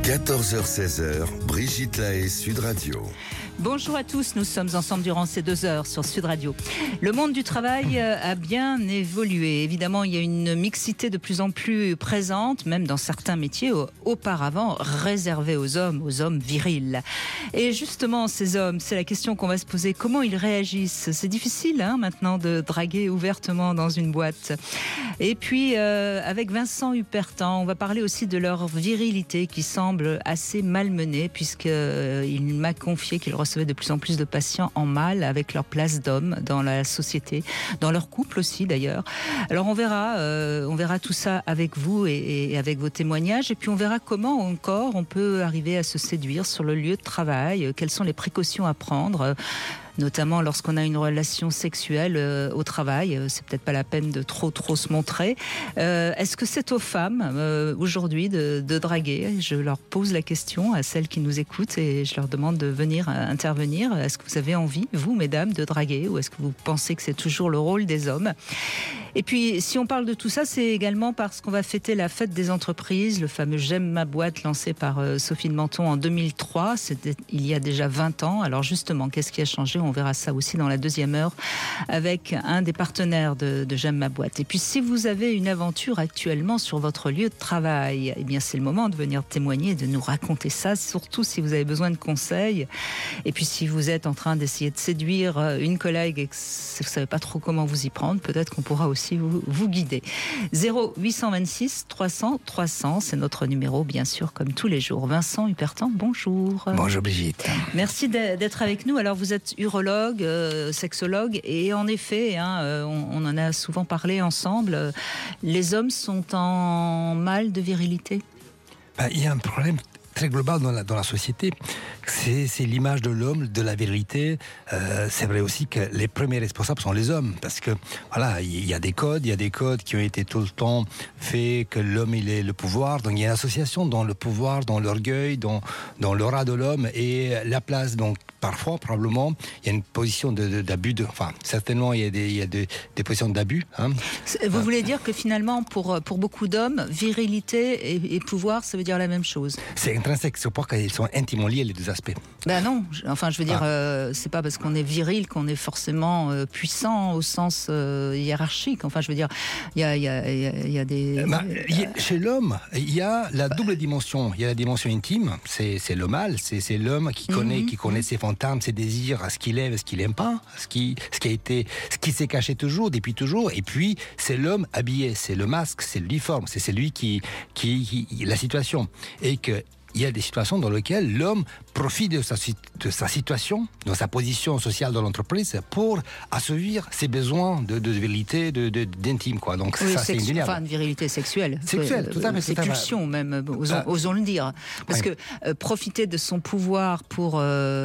14h-16h, Brigitte Lahaie, Sud Radio. Bonjour à tous, nous sommes ensemble durant ces 2 heures sur Sud Radio. Le monde du travail a bien évolué. Évidemment, il y a une mixité de plus en plus présente, même dans certains métiers auparavant réservés aux hommes virils. Et justement, ces hommes, c'est la question qu'on va se poser. Comment ils réagissent ? C'est difficile maintenant de draguer ouvertement dans une boîte. Et puis, avec Vincent Hupertan, on va parler aussi de leur virilité qui semble assez malmenée, puisqu'il m'a confié qu'il recevait de plus en plus de patients en mal avec leur place d'homme dans la société, dans leur couple aussi d'ailleurs. Alors on verra tout ça avec vous et avec vos témoignages, et puis on verra comment encore on peut arriver à se séduire sur le lieu de travail, quelles sont les précautions à prendre, notamment lorsqu'on a une relation sexuelle au travail. C'est peut-être pas la peine de trop se montrer. Est-ce que c'est aux femmes aujourd'hui de draguer ? Je leur pose la question à celles qui nous écoutent et je leur demande de venir intervenir. Est-ce que vous avez envie, vous, mesdames, de draguer, ou est-ce que vous pensez que c'est toujours le rôle des hommes ? Et puis, si on parle de tout ça, c'est également parce qu'on va fêter la fête des entreprises, le fameux J'aime ma boîte lancé par Sophie de Menton en 2003. C'était il y a déjà 20 ans. Alors justement, qu'est-ce qui a changé ? On verra ça aussi dans la deuxième heure avec un des partenaires de J'aime ma boîte. Et puis, si vous avez une aventure actuellement sur votre lieu de travail, eh bien, c'est le moment de venir témoigner, de nous raconter ça, surtout si vous avez besoin de conseils. Et puis, si vous êtes en train d'essayer de séduire une collègue et que vous ne savez pas trop comment vous y prendre, peut-être qu'on pourra aussi vous guider. 0826 300 300, c'est notre numéro, bien sûr, comme tous les jours. Vincent Hupertan, bonjour. Bonjour Brigitte. Merci d'être avec nous. Alors, vous êtes urologue, sexologue, et en effet, on en a souvent parlé ensemble, les hommes sont en mal de virilité. Il y a un problème très global dans la société, c'est l'image de l'homme, de la virilité. C'est vrai aussi que les premiers responsables sont les hommes, parce que voilà, il y a des codes qui ont été tout le temps faits que l'homme il est le pouvoir. Donc il y a une association dans le pouvoir, dans l'orgueil, dans l'aura de l'homme et la place. Donc parfois, probablement, il y a une position d'abus. Enfin, certainement, il y a des positions d'abus. Vous voulez dire que finalement, pour beaucoup d'hommes, virilité et pouvoir, ça veut dire la même chose ? C'est intrinsèque, c'est pour qu'ils sont intimement liés les deux aspects. Ben non, enfin je veux dire, c'est pas parce qu'on est viril qu'on est forcément puissant au sens hiérarchique. Enfin je veux dire, il y a des... Chez l'homme, il y a la double dimension. Il y a la dimension intime, c'est le mâle, c'est l'homme qui connaît ses fantasmes, ses désirs, ce qu'il aime, ce qu'il n'aime pas, ce qui s'est caché toujours, depuis toujours. Et puis c'est l'homme habillé, c'est le masque, c'est l'uniforme, c'est celui qui la situation. Et que il y a des situations dans lesquelles l'homme profite de sa situation, de sa position sociale dans l'entreprise pour assouvir ses besoins de virilité, d'intime, quoi. Donc oui, ça, c'est indéniable. Enfin, de virilité sexuelle. Sexuelle, tout à fait. Ses pulsions même, osons le dire. Parce que profiter de son pouvoir pour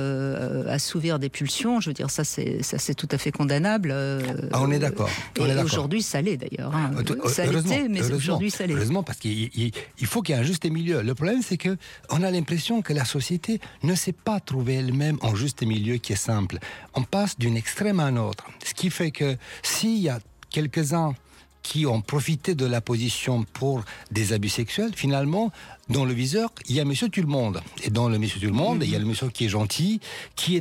assouvir des pulsions, je veux dire, ça c'est tout à fait condamnable. On est d'accord. Aujourd'hui, ça l'est d'ailleurs. Ça l'était, mais aujourd'hui, ça l'est. Heureusement, parce qu'il faut qu'il y ait un juste milieu. Le problème, c'est que on a l'impression que la société ne sait pas trouver elle-même un juste milieu qui est simple. On passe d'un extrême à un autre. Ce qui fait que s'il y a quelques-uns qui ont profité de la position pour des abus sexuels, finalement, dans le viseur, il y a monsieur tout le monde. Et dans le monsieur tout le monde, il y a le monsieur qui est gentil, qui a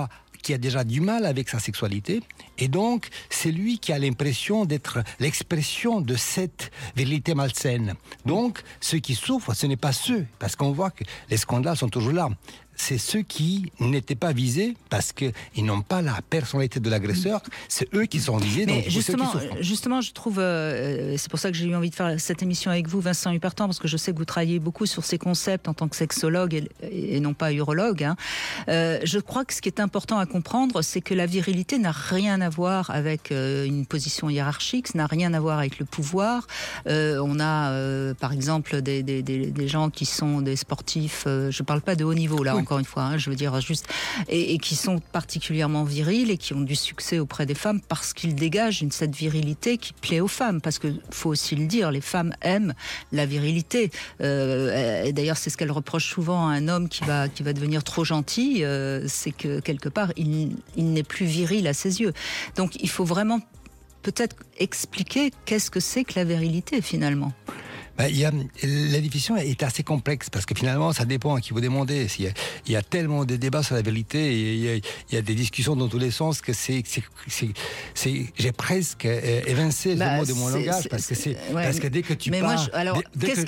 déjà du mal avec sa sexualité, et donc c'est lui qui a l'impression d'être l'expression de cette virilité malsaine. Donc ceux qui souffrent, ce n'est pas ceux, parce qu'on voit que les scandales sont toujours là. C'est ceux qui n'étaient pas visés parce qu'ils n'ont pas la personnalité de l'agresseur. C'est eux qui sont visés. Mais donc justement, je trouve, c'est pour ça que j'ai eu envie de faire cette émission avec vous, Vincent Hupertan, parce que je sais que vous travaillez beaucoup sur ces concepts en tant que sexologue et non pas urologue. Je crois que ce qui est important à comprendre, c'est que la virilité n'a rien à voir avec une position hiérarchique, ça n'a rien à voir avec le pouvoir. On a, par exemple, des gens qui sont des sportifs, je ne parle pas de haut niveau, là, encore une fois, je veux dire juste, et qui sont particulièrement virils et qui ont du succès auprès des femmes parce qu'ils dégagent cette virilité qui plaît aux femmes. Parce que faut aussi le dire, les femmes aiment la virilité. Et d'ailleurs, c'est ce qu'elles reprochent souvent à un homme qui va devenir trop gentil, c'est que quelque part, il n'est plus viril à ses yeux. Donc, il faut vraiment peut-être expliquer qu'est-ce que c'est que la virilité finalement. La définition est assez complexe parce que finalement, ça dépend à qui vous demandez. Il y a tellement de débats sur la vérité, il y a des discussions dans tous les sens que j'ai presque évincé le mot de mon langage parce que dès que tu parles,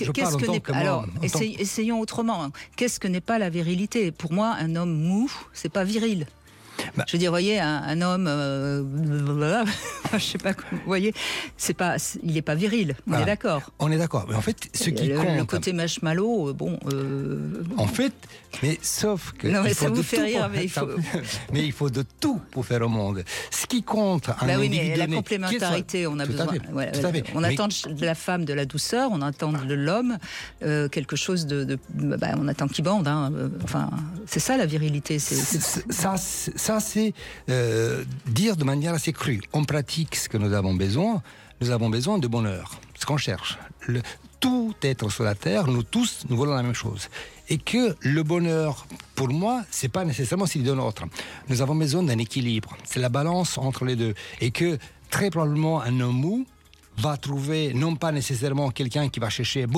essayons autrement. Qu'est-ce que n'est pas la virilité ? Pour moi, un homme mou, c'est pas viril. Je veux dire, vous voyez, un homme, je sais pas, vous voyez, il n'est pas viril. On est d'accord. On est d'accord. Mais en fait, ce qui compte, le côté marshmallow, En fait, mais sauf que non, mais ça vous fait rire, mais il faut de tout pour faire au monde. Ce qui compte, mais la complémentarité, on a besoin. On attend de la femme de la douceur, on attend de l'homme quelque chose on attend qu'il bande. Enfin, c'est ça la virilité. Ça, c'est dire de manière assez crue. On pratique ce que nous avons besoin. Nous avons besoin de bonheur, ce qu'on cherche. Tout être sur la terre, nous tous, nous voulons la même chose. Et que le bonheur, pour moi, c'est pas nécessairement celui de l'autre. Nous avons besoin d'un équilibre. C'est la balance entre les deux. Et que très probablement un homme mou va trouver non pas nécessairement quelqu'un qui va chercher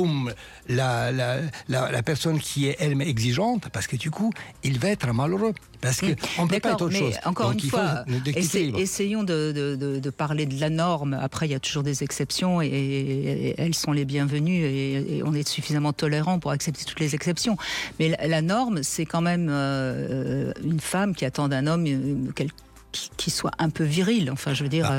la personne qui est elle-même exigeante, parce que du coup il va être malheureux parce que on peut pas être autre chose. Encore une fois, essayons de parler de la norme. Après, il y a toujours des exceptions et elles sont les bienvenues et on est suffisamment tolérant pour accepter toutes les exceptions. Mais la norme, c'est quand même une femme qui attend d'un homme qui soit un peu viril. Enfin, je veux dire.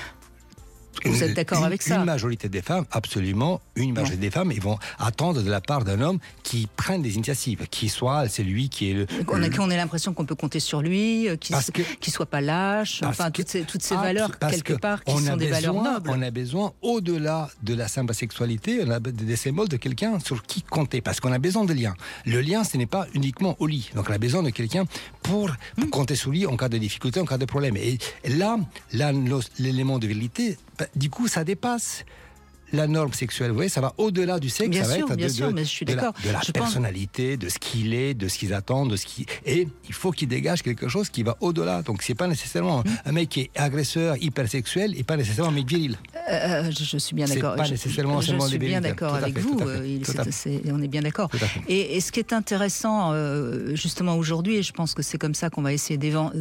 Vous êtes d'accord avec ça ? Une majorité des femmes, absolument, une majorité des femmes, ils vont attendre de la part d'un homme qui prenne des initiatives, qui soit celui qui est qu'on ait l'impression qu'on peut compter sur lui, qu'il soit pas lâche, enfin toutes ces valeurs quelque part qui sont des valeurs nobles. On a besoin, au-delà de la simple sexualité, on a des symboles de quelqu'un sur qui compter, parce qu'on a besoin de liens. Le lien, ce n'est pas uniquement au lit, donc on a besoin de quelqu'un pour compter sur lui en cas de difficulté, en cas de problème. Et là l'élément de virilité, du coup, ça dépasse la norme sexuelle. Vous voyez, ça va au-delà du sexe. Bien ça sûr, va être bien sûr, mais je suis d'accord. De la personnalité, de ce qu'il est, de ce qu'ils attendent, et il faut qu'il dégage quelque chose qui va au-delà. Donc, c'est pas nécessairement un mec qui est agresseur, hypersexuel, et pas nécessairement un mec viril. Je suis bien d'accord. C'est pas nécessairement je suis bien d'accord avec vous. On est bien d'accord. Et ce qui est intéressant, justement aujourd'hui, et je pense que c'est comme ça qu'on va essayer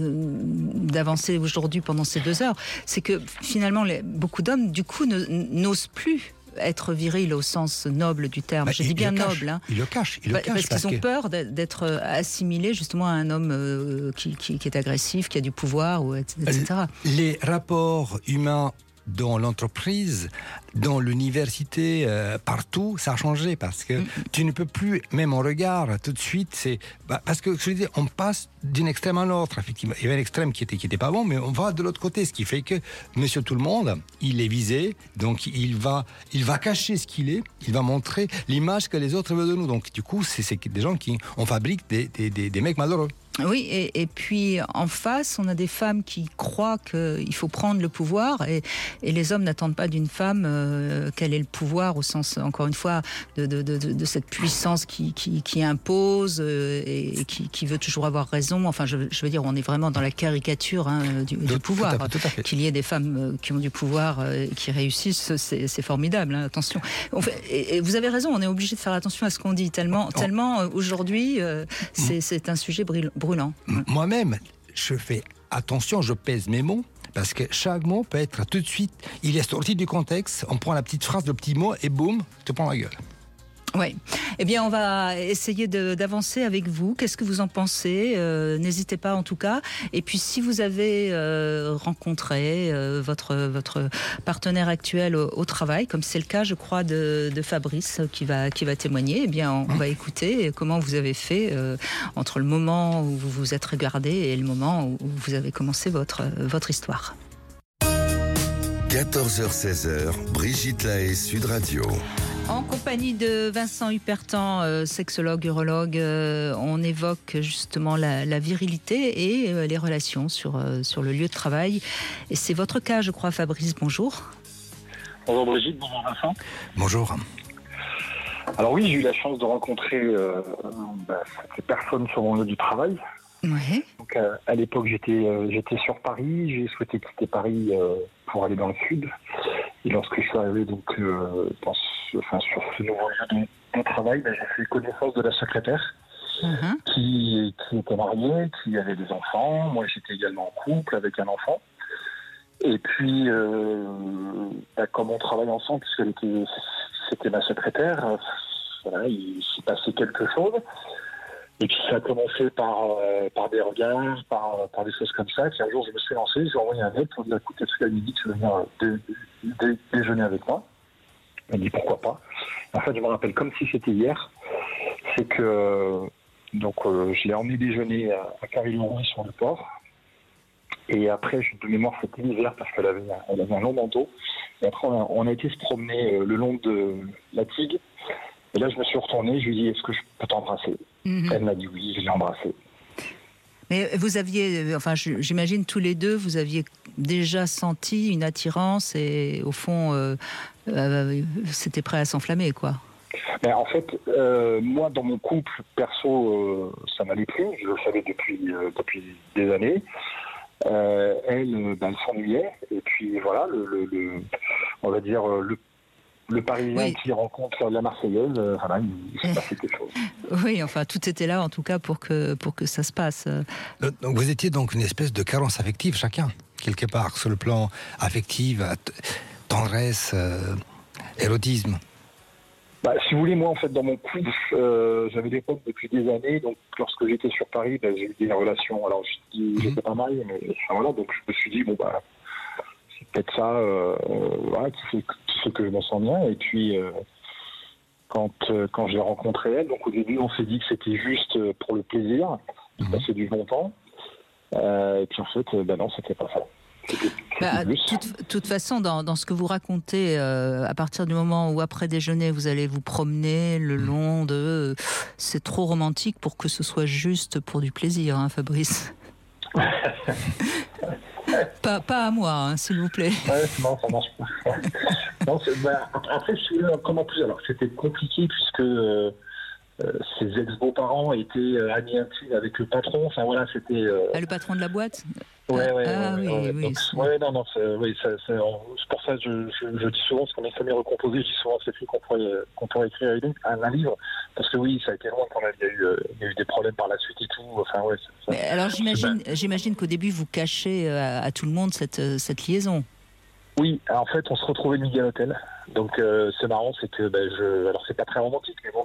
d'avancer aujourd'hui pendant ces 2 heures, c'est que finalement, beaucoup d'hommes, du coup, n'osent plus être viril au sens noble du terme. Je dis bien noble. Ils le cachent. Parce qu'ils ont peur d'être assimilés justement à un homme qui est agressif, qui a du pouvoir, etc. Les rapports humains dans l'entreprise, dans l'université, partout, ça a changé parce que tu ne peux plus, même en regard, tout de suite, parce que je veux dire, on passe d'un extrême à l'autre. Effectivement, il y avait un extrême qui était pas bon, mais on va de l'autre côté, ce qui fait que Monsieur Tout le Monde, il est visé, donc il va cacher ce qu'il est, il va montrer l'image que les autres veulent de nous. Donc du coup, c'est des gens on fabrique des mecs malheureux. Oui, et puis en face, on a des femmes qui croient qu'il faut prendre le pouvoir et les hommes n'attendent pas d'une femme qu'elle ait le pouvoir au sens, encore une fois, de cette puissance qui impose et qui veut toujours avoir raison. Enfin, je veux dire, on est vraiment dans la caricature du pouvoir. Tout à fait. Qu'il y ait des femmes qui ont du pouvoir et qui réussissent, c'est formidable, attention. Et vous avez raison, on est obligé de faire attention à ce qu'on dit, tellement aujourd'hui, c'est un sujet brûlant. Moi-même, je fais attention, je pèse mes mots, parce que chaque mot peut être tout de suite, il est sorti du contexte, on prend la petite phrase, le petit mot, et boum, je te prends la gueule. Oui. Eh bien, on va essayer d'avancer avec vous. Qu'est-ce que vous en pensez ? N'hésitez pas, en tout cas. Et puis, si vous avez rencontré votre partenaire actuel au travail, comme c'est le cas, je crois, de Fabrice, qui va témoigner, eh bien, on va écouter comment vous avez fait entre le moment où vous vous êtes regardé et le moment où vous avez commencé votre histoire. 14h-16h, Brigitte Lahaie, Sud Radio. En compagnie de Vincent Hupertan, sexologue, urologue, on évoque justement la virilité et les relations sur le lieu de travail. Et c'est votre cas, je crois, Fabrice. Bonjour. Bonjour Brigitte, bonjour Vincent. Bonjour. Alors oui, j'ai eu la chance de rencontrer ces personnes sur mon lieu du travail. Ouais. Donc, à l'époque, j'étais sur Paris. J'ai souhaité quitter Paris pour aller dans le sud. Et lorsque je suis arrivé donc, sur ce nouveau lieu de travail, j'ai fait connaissance de la secrétaire qui était mariée, qui avait des enfants. Moi, j'étais également en couple avec un enfant. Et puis, comme on travaille ensemble, c'était ma secrétaire, il s'est passé quelque chose. Et puis ça a commencé par des regards, par des choses comme ça. Puis un jour, je me suis lancé, j'ai envoyé un mail pour dire écoute, est-ce qu'elle me dit que tu veux venir déjeuner avec moi? Elle m'a dit pourquoi pas. En fait, je me rappelle comme si c'était hier. C'est que je l'ai emmené déjeuner à Carillon sur le port. Et après, de mémoire, c'était l'hiver parce qu'elle avait un long manteau. Et après, on a été se promener le long de la Tigue. Et là, je me suis retourné, je lui ai dit, est-ce que je peux t'embrasser? Elle m'a dit oui, je l'ai embrassé. Mais vous aviez, j'imagine tous les deux, vous aviez déjà senti une attirance et au fond, c'était prêt à s'enflammer, quoi. Mais en fait, moi, dans mon couple perso, ça m'allait plus. Je le savais depuis des années. Elle s'ennuyait. Et puis voilà, on va dire le Parisien qui rencontre la Marseillaise, il s'est passé quelque chose. Oui, tout était là en tout cas pour que ça se passe. Donc vous étiez donc une espèce de carence affective chacun, quelque part, sur le plan affectif, tendresse, érotisme. Si vous voulez, moi en fait dans mon couple, j'avais des potes depuis des années, donc lorsque j'étais sur Paris, j'ai eu des relations, alors j'étais pas marié, mais donc je me suis dit, c'est peut-être ça qui fait que je m'en sens bien. Et puis, quand j'ai rencontré elle, donc au début, on s'est dit que c'était juste pour le plaisir, de passer du bon temps. Et puis en fait, non, c'était pas ça. De toute façon, dans ce que vous racontez, à partir du moment où après déjeuner, vous allez vous promener le long de... c'est trop romantique pour que ce soit juste pour du plaisir, hein, Fabrice. Pas à moi, s'il vous plaît. Non, ça marche pas. Non, après, comment plus? Alors, c'était compliqué puisque ses ex-beaux-parents étaient amis intimes avec le patron. Enfin voilà, c'était. Le patron de la boîte. Oui. C'est pour ça que je dis souvent, parce qu'on est famille recomposée, je dis souvent c'est qu'on pourrait écrire un livre, parce que oui, ça a été loin quand même, il y a eu des problèmes par la suite et tout. Alors j'imagine qu'au début vous cachez à tout le monde cette liaison. Oui, en fait, on se retrouvait le midi à l'hôtel. Donc c'est marrant, c'est que alors c'est pas très romantique, mais bon,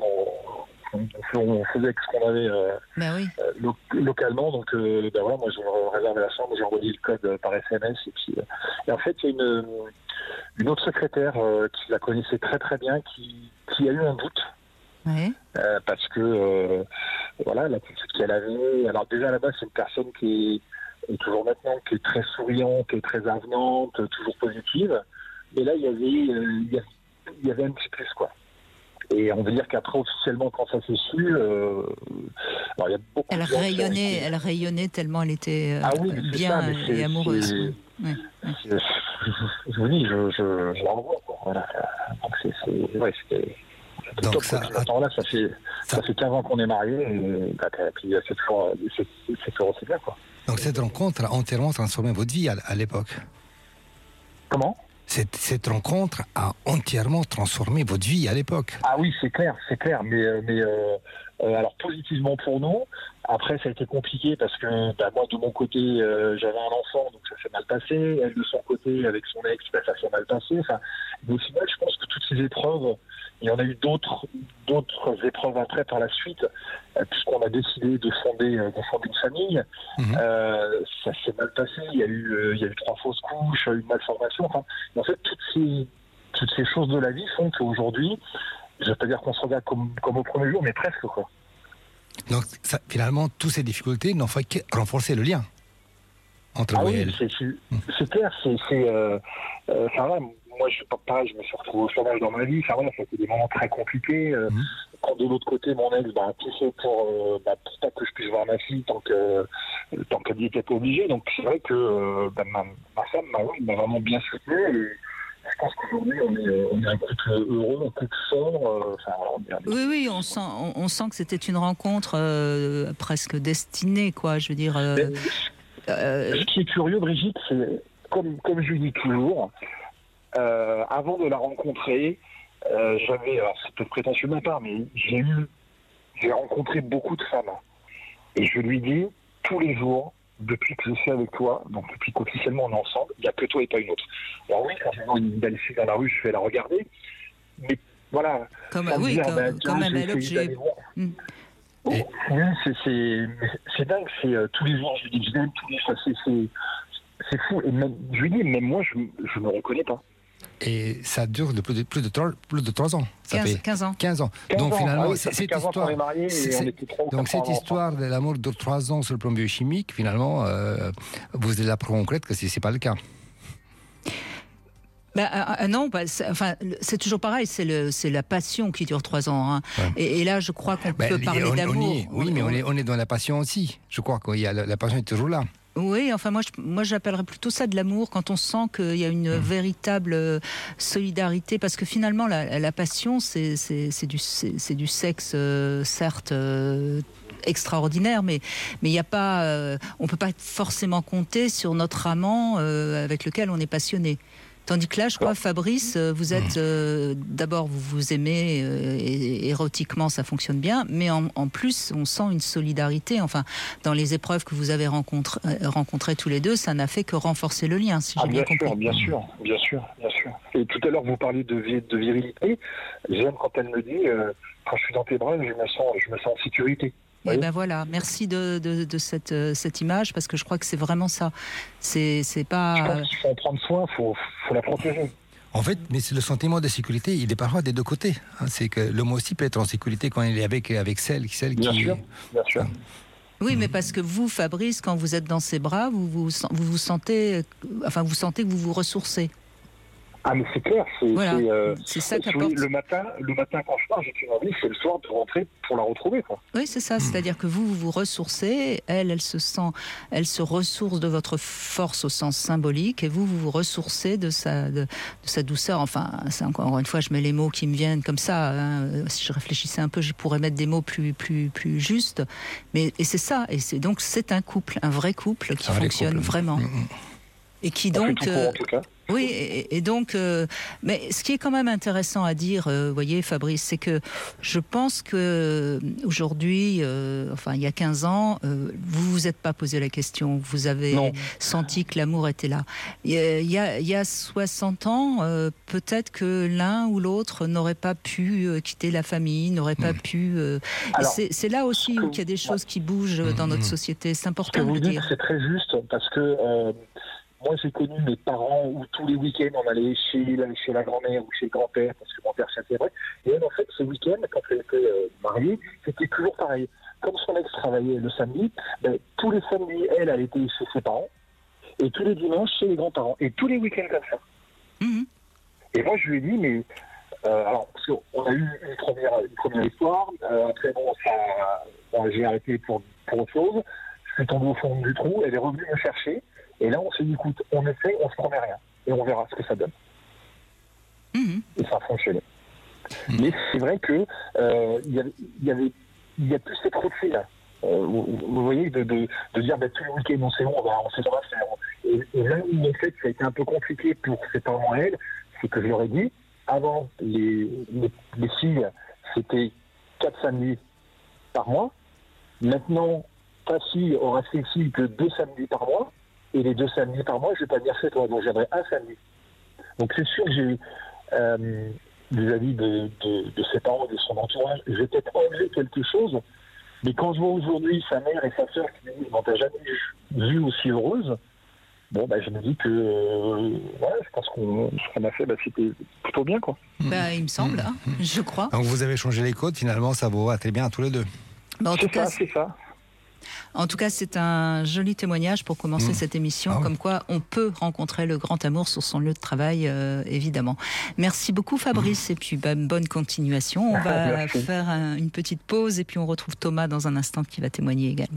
on faisait avec ce qu'on avait localement. Donc moi je réservais la chambre, j'ai envoyé le code par SMS et en fait il y a une autre secrétaire qui la connaissait très très bien qui a eu un doute. Parce que l'attitude qu'elle avait, alors déjà là-bas c'est une personne qui est toujours maintenant, qui est très souriante, qui est très avenante, toujours positive, mais là il y avait un petit plus, quoi. Et on veut dire qu'après, officiellement, quand ça s'est su, il y a beaucoup elle rayonnait tellement elle était bien et amoureuse. Je vous dis, je la revois, quoi. Voilà. Donc c'était top. Ça fait 15 ans qu'on est mariés, et puis c'est toujours aussi bien, quoi. Donc cette rencontre a entièrement transformé votre vie à l'époque. Comment ? Cette rencontre a entièrement transformé votre vie à l'époque. Ah oui, c'est clair. Mais alors positivement pour nous. Après, ça a été compliqué parce que moi, de mon côté, j'avais un enfant, donc ça s'est mal passé. Elle, de son côté, avec son ex, ça s'est mal passé. Mais au final, je pense que toutes ces épreuves, il y en a eu d'autres épreuves après par la suite, puisqu'on a décidé de fonder une famille. Ça s'est mal passé. Il y a eu 3 fausses couches, une malformation. En fait, toutes ces choses de la vie font qu'aujourd'hui, je ne vais pas dire qu'on se regarde comme au premier jour, mais presque, quoi. Donc, finalement, toutes ces difficultés n'ont fait que renforcer le lien entre vous et elle. C'est clair. Moi, je suis pas pareil, je me suis retrouvé au chômage dans ma vie. Ça a été des moments très compliqués. Quand de l'autre côté, mon ex a tout fait pour pas que je puisse voir ma fille tant qu'elle n'y était pas obligée. Donc, c'est vrai que ma femme m'a vraiment bien soutenu. Et je pense qu'aujourd'hui, on est un couple heureux, un couple fort. Oui, on sent que c'était une rencontre presque destinée, quoi. Je veux dire. Ce qui est curieux, Brigitte, c'est comme je dis toujours. avant de la rencontrer, j'avais, alors c'est peut-être prétentieux de ma part, mais j'ai rencontré beaucoup de femmes. Et je lui dis, tous les jours, depuis que je suis avec toi, donc depuis qu'officiellement on est ensemble, il n'y a que toi et pas une autre. Alors oui, quand je vois une belle fille dans la rue, je vais la regarder, mais voilà. Comme un bel objet. Oui, c'est dingue, tous les jours, je lui dis que je l'aime, tous les jours, c'est fou. Et même, je lui dis, même moi, je me reconnais pas. Et ça dure de plus de 3 ans. 15 ans. 15 ans. Donc finalement, cette histoire, cette histoire de l'amour dure 3 ans sur le plan biochimique, finalement, vous êtes la preuve concrète que c'est pas le cas. Non, c'est toujours pareil, c'est la passion qui dure 3 ans. Hein. Ouais. Et là, je crois qu'on peut parler d'amour. On est dans la passion aussi. Je crois que la passion est toujours là. Oui, enfin moi j'appellerais plutôt ça de l'amour, quand on sent qu'il y a une véritable solidarité, parce que finalement la passion c'est du sexe, certes extraordinaire, mais il y a pas, on peut pas forcément compter sur notre amant avec lequel on est passionné. Tandis que là, je crois, Fabrice, vous êtes d'abord, vous aimez érotiquement, ça fonctionne bien, mais en plus, on sent une solidarité. Enfin, dans les épreuves que vous avez rencontrées tous les deux, ça n'a fait que renforcer le lien, si j'ai bien compris. Bien sûr. Et tout à l'heure, vous parliez de virilité. J'aime quand elle me dit, quand je suis dans tes bras, je me sens en sécurité. Et ben voilà, merci de cette image, parce que je crois que c'est vraiment ça. C'est pas. Je pense qu'il faut en prendre soin, faut la protéger. En fait, mais c'est le sentiment de sécurité, il est parfois des deux côtés. C'est que l'homme aussi peut être en sécurité quand il est avec celle qui. Bien sûr. Oui, mais parce que vous, Fabrice, quand vous êtes dans ses bras, vous sentez que vous vous ressourcez. Ah, mais c'est clair, c'est ça qu'apporte. Le matin, quand je pars, j'ai une envie, c'est le soir de rentrer pour la retrouver, quoi. Oui, c'est ça. C'est-à-dire que vous vous ressourcez. Elle se ressource de votre force au sens symbolique, et vous vous ressourcez de sa douceur. Enfin, c'est encore une fois, je mets les mots qui me viennent comme ça. Hein. Si je réfléchissais un peu, je pourrais mettre des mots plus justes. Et c'est ça. Et c'est un couple, un vrai couple qui fonctionne vraiment. Et qui donc. Oui, et donc, mais ce qui est quand même intéressant à dire, voyez, Fabrice, c'est que je pense que aujourd'hui, il y a 15 ans, vous vous êtes pas posé la question, vous avez senti que l'amour était là. Il y a 60 ans, peut-être que l'un ou l'autre n'aurait pas pu quitter la famille, n'aurait pas pu. C'est là aussi où il y a des choses qui bougent dans notre société. C'est important de le dire. C'est très juste parce que. Moi, j'ai connu mes parents où tous les week-ends, on allait chez la grand-mère ou chez le grand-père, parce que mon père c'était vrai. Et elle, en fait, ce week-end, quand elle était mariée, c'était toujours pareil. Comme son ex travaillait le samedi, tous les samedis, elle était chez ses parents, et tous les dimanches, chez les grands-parents. Et tous les week-ends comme ça. Mmh. Et moi, je lui ai dit, mais... parce qu'on a eu une première histoire. Après, j'ai arrêté pour autre chose. Je suis tombé au fond du trou. Elle est revenue me chercher. Et là, on s'est dit, écoute, on essaie, on se promet rien. Et on verra ce que ça donne. Mmh. Et ça a fonctionné. Mmh. Mais c'est vrai que il y a plus cette routine. Vous voyez, de dire, tous les week-ends, on sait où on va faire. Et là où, en fait, ça a été un peu compliqué pour ses parents, elle, c'est que je leur ai dit, avant, les filles, c'était 4 samedis par mois. Maintenant, ta fille aura ses filles que 2 samedis par mois. Et les 2 samedis par mois, je ne vais pas venir chez toi, donc j'aimerais un samedi. Donc c'est sûr que j'ai, vis-à-vis de ses parents, de son entourage, je vais peut-être enlever quelque chose, mais quand je vois aujourd'hui sa mère et sa sœur qui me disent, on t'a jamais vue aussi heureuse, je me dis que, je pense qu'on a fait, c'était plutôt bien, quoi. Il me semble, je crois. Donc vous avez changé les codes, finalement, ça vous va très bien à tous les deux. C'est ça. En tout cas, c'est un joli témoignage pour commencer cette émission, comme quoi on peut rencontrer le grand amour sur son lieu de travail, évidemment. Merci beaucoup, Fabrice, et puis bonne continuation. On va faire une petite pause, et puis on retrouve Thomas dans un instant qui va témoigner également.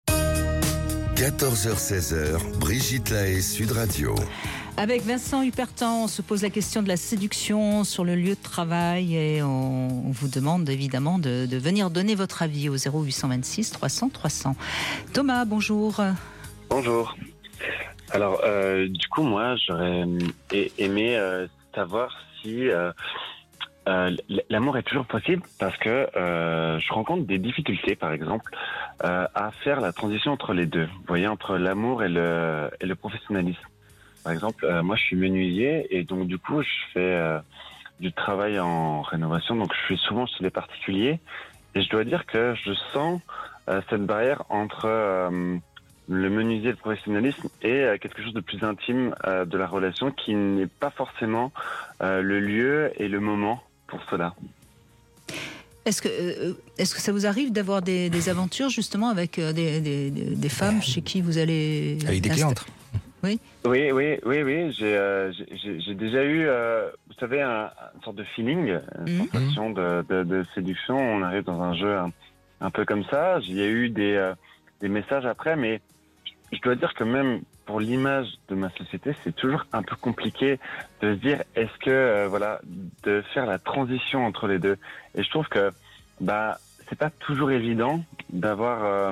14h-16h, Brigitte Lahaie, Sud Radio. Avec Vincent Hupertan, on se pose la question de la séduction sur le lieu de travail, et on vous demande évidemment de venir donner votre avis au 0826 300 300. Thomas, bonjour. Bonjour. Alors, du coup, moi, j'aurais aimé savoir si l'amour est toujours possible, parce que je rencontre des difficultés, par exemple, à faire la transition entre les deux. Vous voyez, entre l'amour et le professionnalisme. Par exemple, moi, je suis menuisier et donc du coup, je fais du travail en rénovation. Donc, je suis souvent chez les particuliers et je dois dire que je sens cette barrière entre le menuisier et le professionnalisme et quelque chose de plus intime de la relation, qui n'est pas forcément le lieu et le moment pour cela. Est-ce que ça vous arrive d'avoir des aventures justement avec des femmes chez qui vous allez... Avec des clientes. Oui. Oui. J'ai déjà eu, vous savez, une sorte de feeling, une sensation de séduction. On arrive dans un jeu un peu comme ça. Il y a eu des messages après, mais je dois dire que même pour l'image de ma société, c'est toujours un peu compliqué de se dire, est-ce que, de faire la transition entre les deux. Et je trouve que, c'est pas toujours évident d'avoir,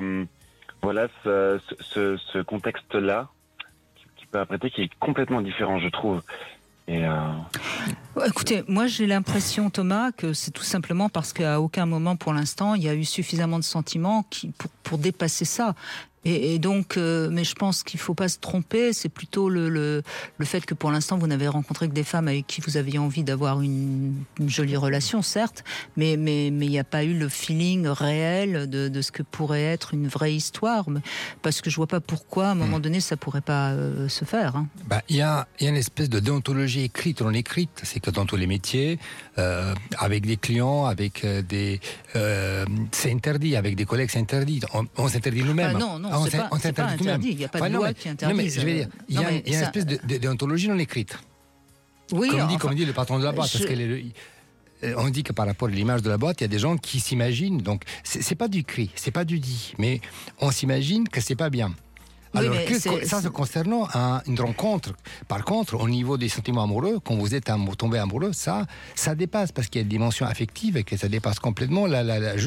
ce contexte-là, qui peut apprêter, qui est complètement différent, je trouve. Et Écoutez, moi j'ai l'impression, Thomas, que c'est tout simplement parce qu'à aucun moment pour l'instant il y a eu suffisamment de sentiments pour dépasser ça. Et donc, mais je pense qu'il ne faut pas se tromper, c'est plutôt le fait que pour l'instant vous n'avez rencontré que des femmes avec qui vous aviez envie d'avoir une jolie relation, certes, mais il n'y a pas eu le feeling réel de ce que pourrait être une vraie histoire, parce que je ne vois pas pourquoi à un moment donné ça ne pourrait pas se faire. Hein. Il y a une espèce de déontologie écrite ou non écrite, c'est que dans tous les métiers, avec des clients, avec c'est interdit, avec des collègues c'est interdit, on s'interdit nous-mêmes. Non, c'est pas interdit, il n'y a pas de loi qui interdit. Non, mais je veux dire, il y a une espèce de déontologie non écrite. Oui, comme dit le patron de la boîte, parce on dit que par rapport à l'image de la boîte, il y a des gens qui s'imaginent, donc c'est pas du cri, c'est pas du dit, mais on s'imagine que c'est pas bien. Alors ça concernant une rencontre. Par contre, au niveau des sentiments amoureux, quand vous êtes tombé amoureux, ça dépasse, parce qu'il y a une dimension affective et que ça dépasse complètement la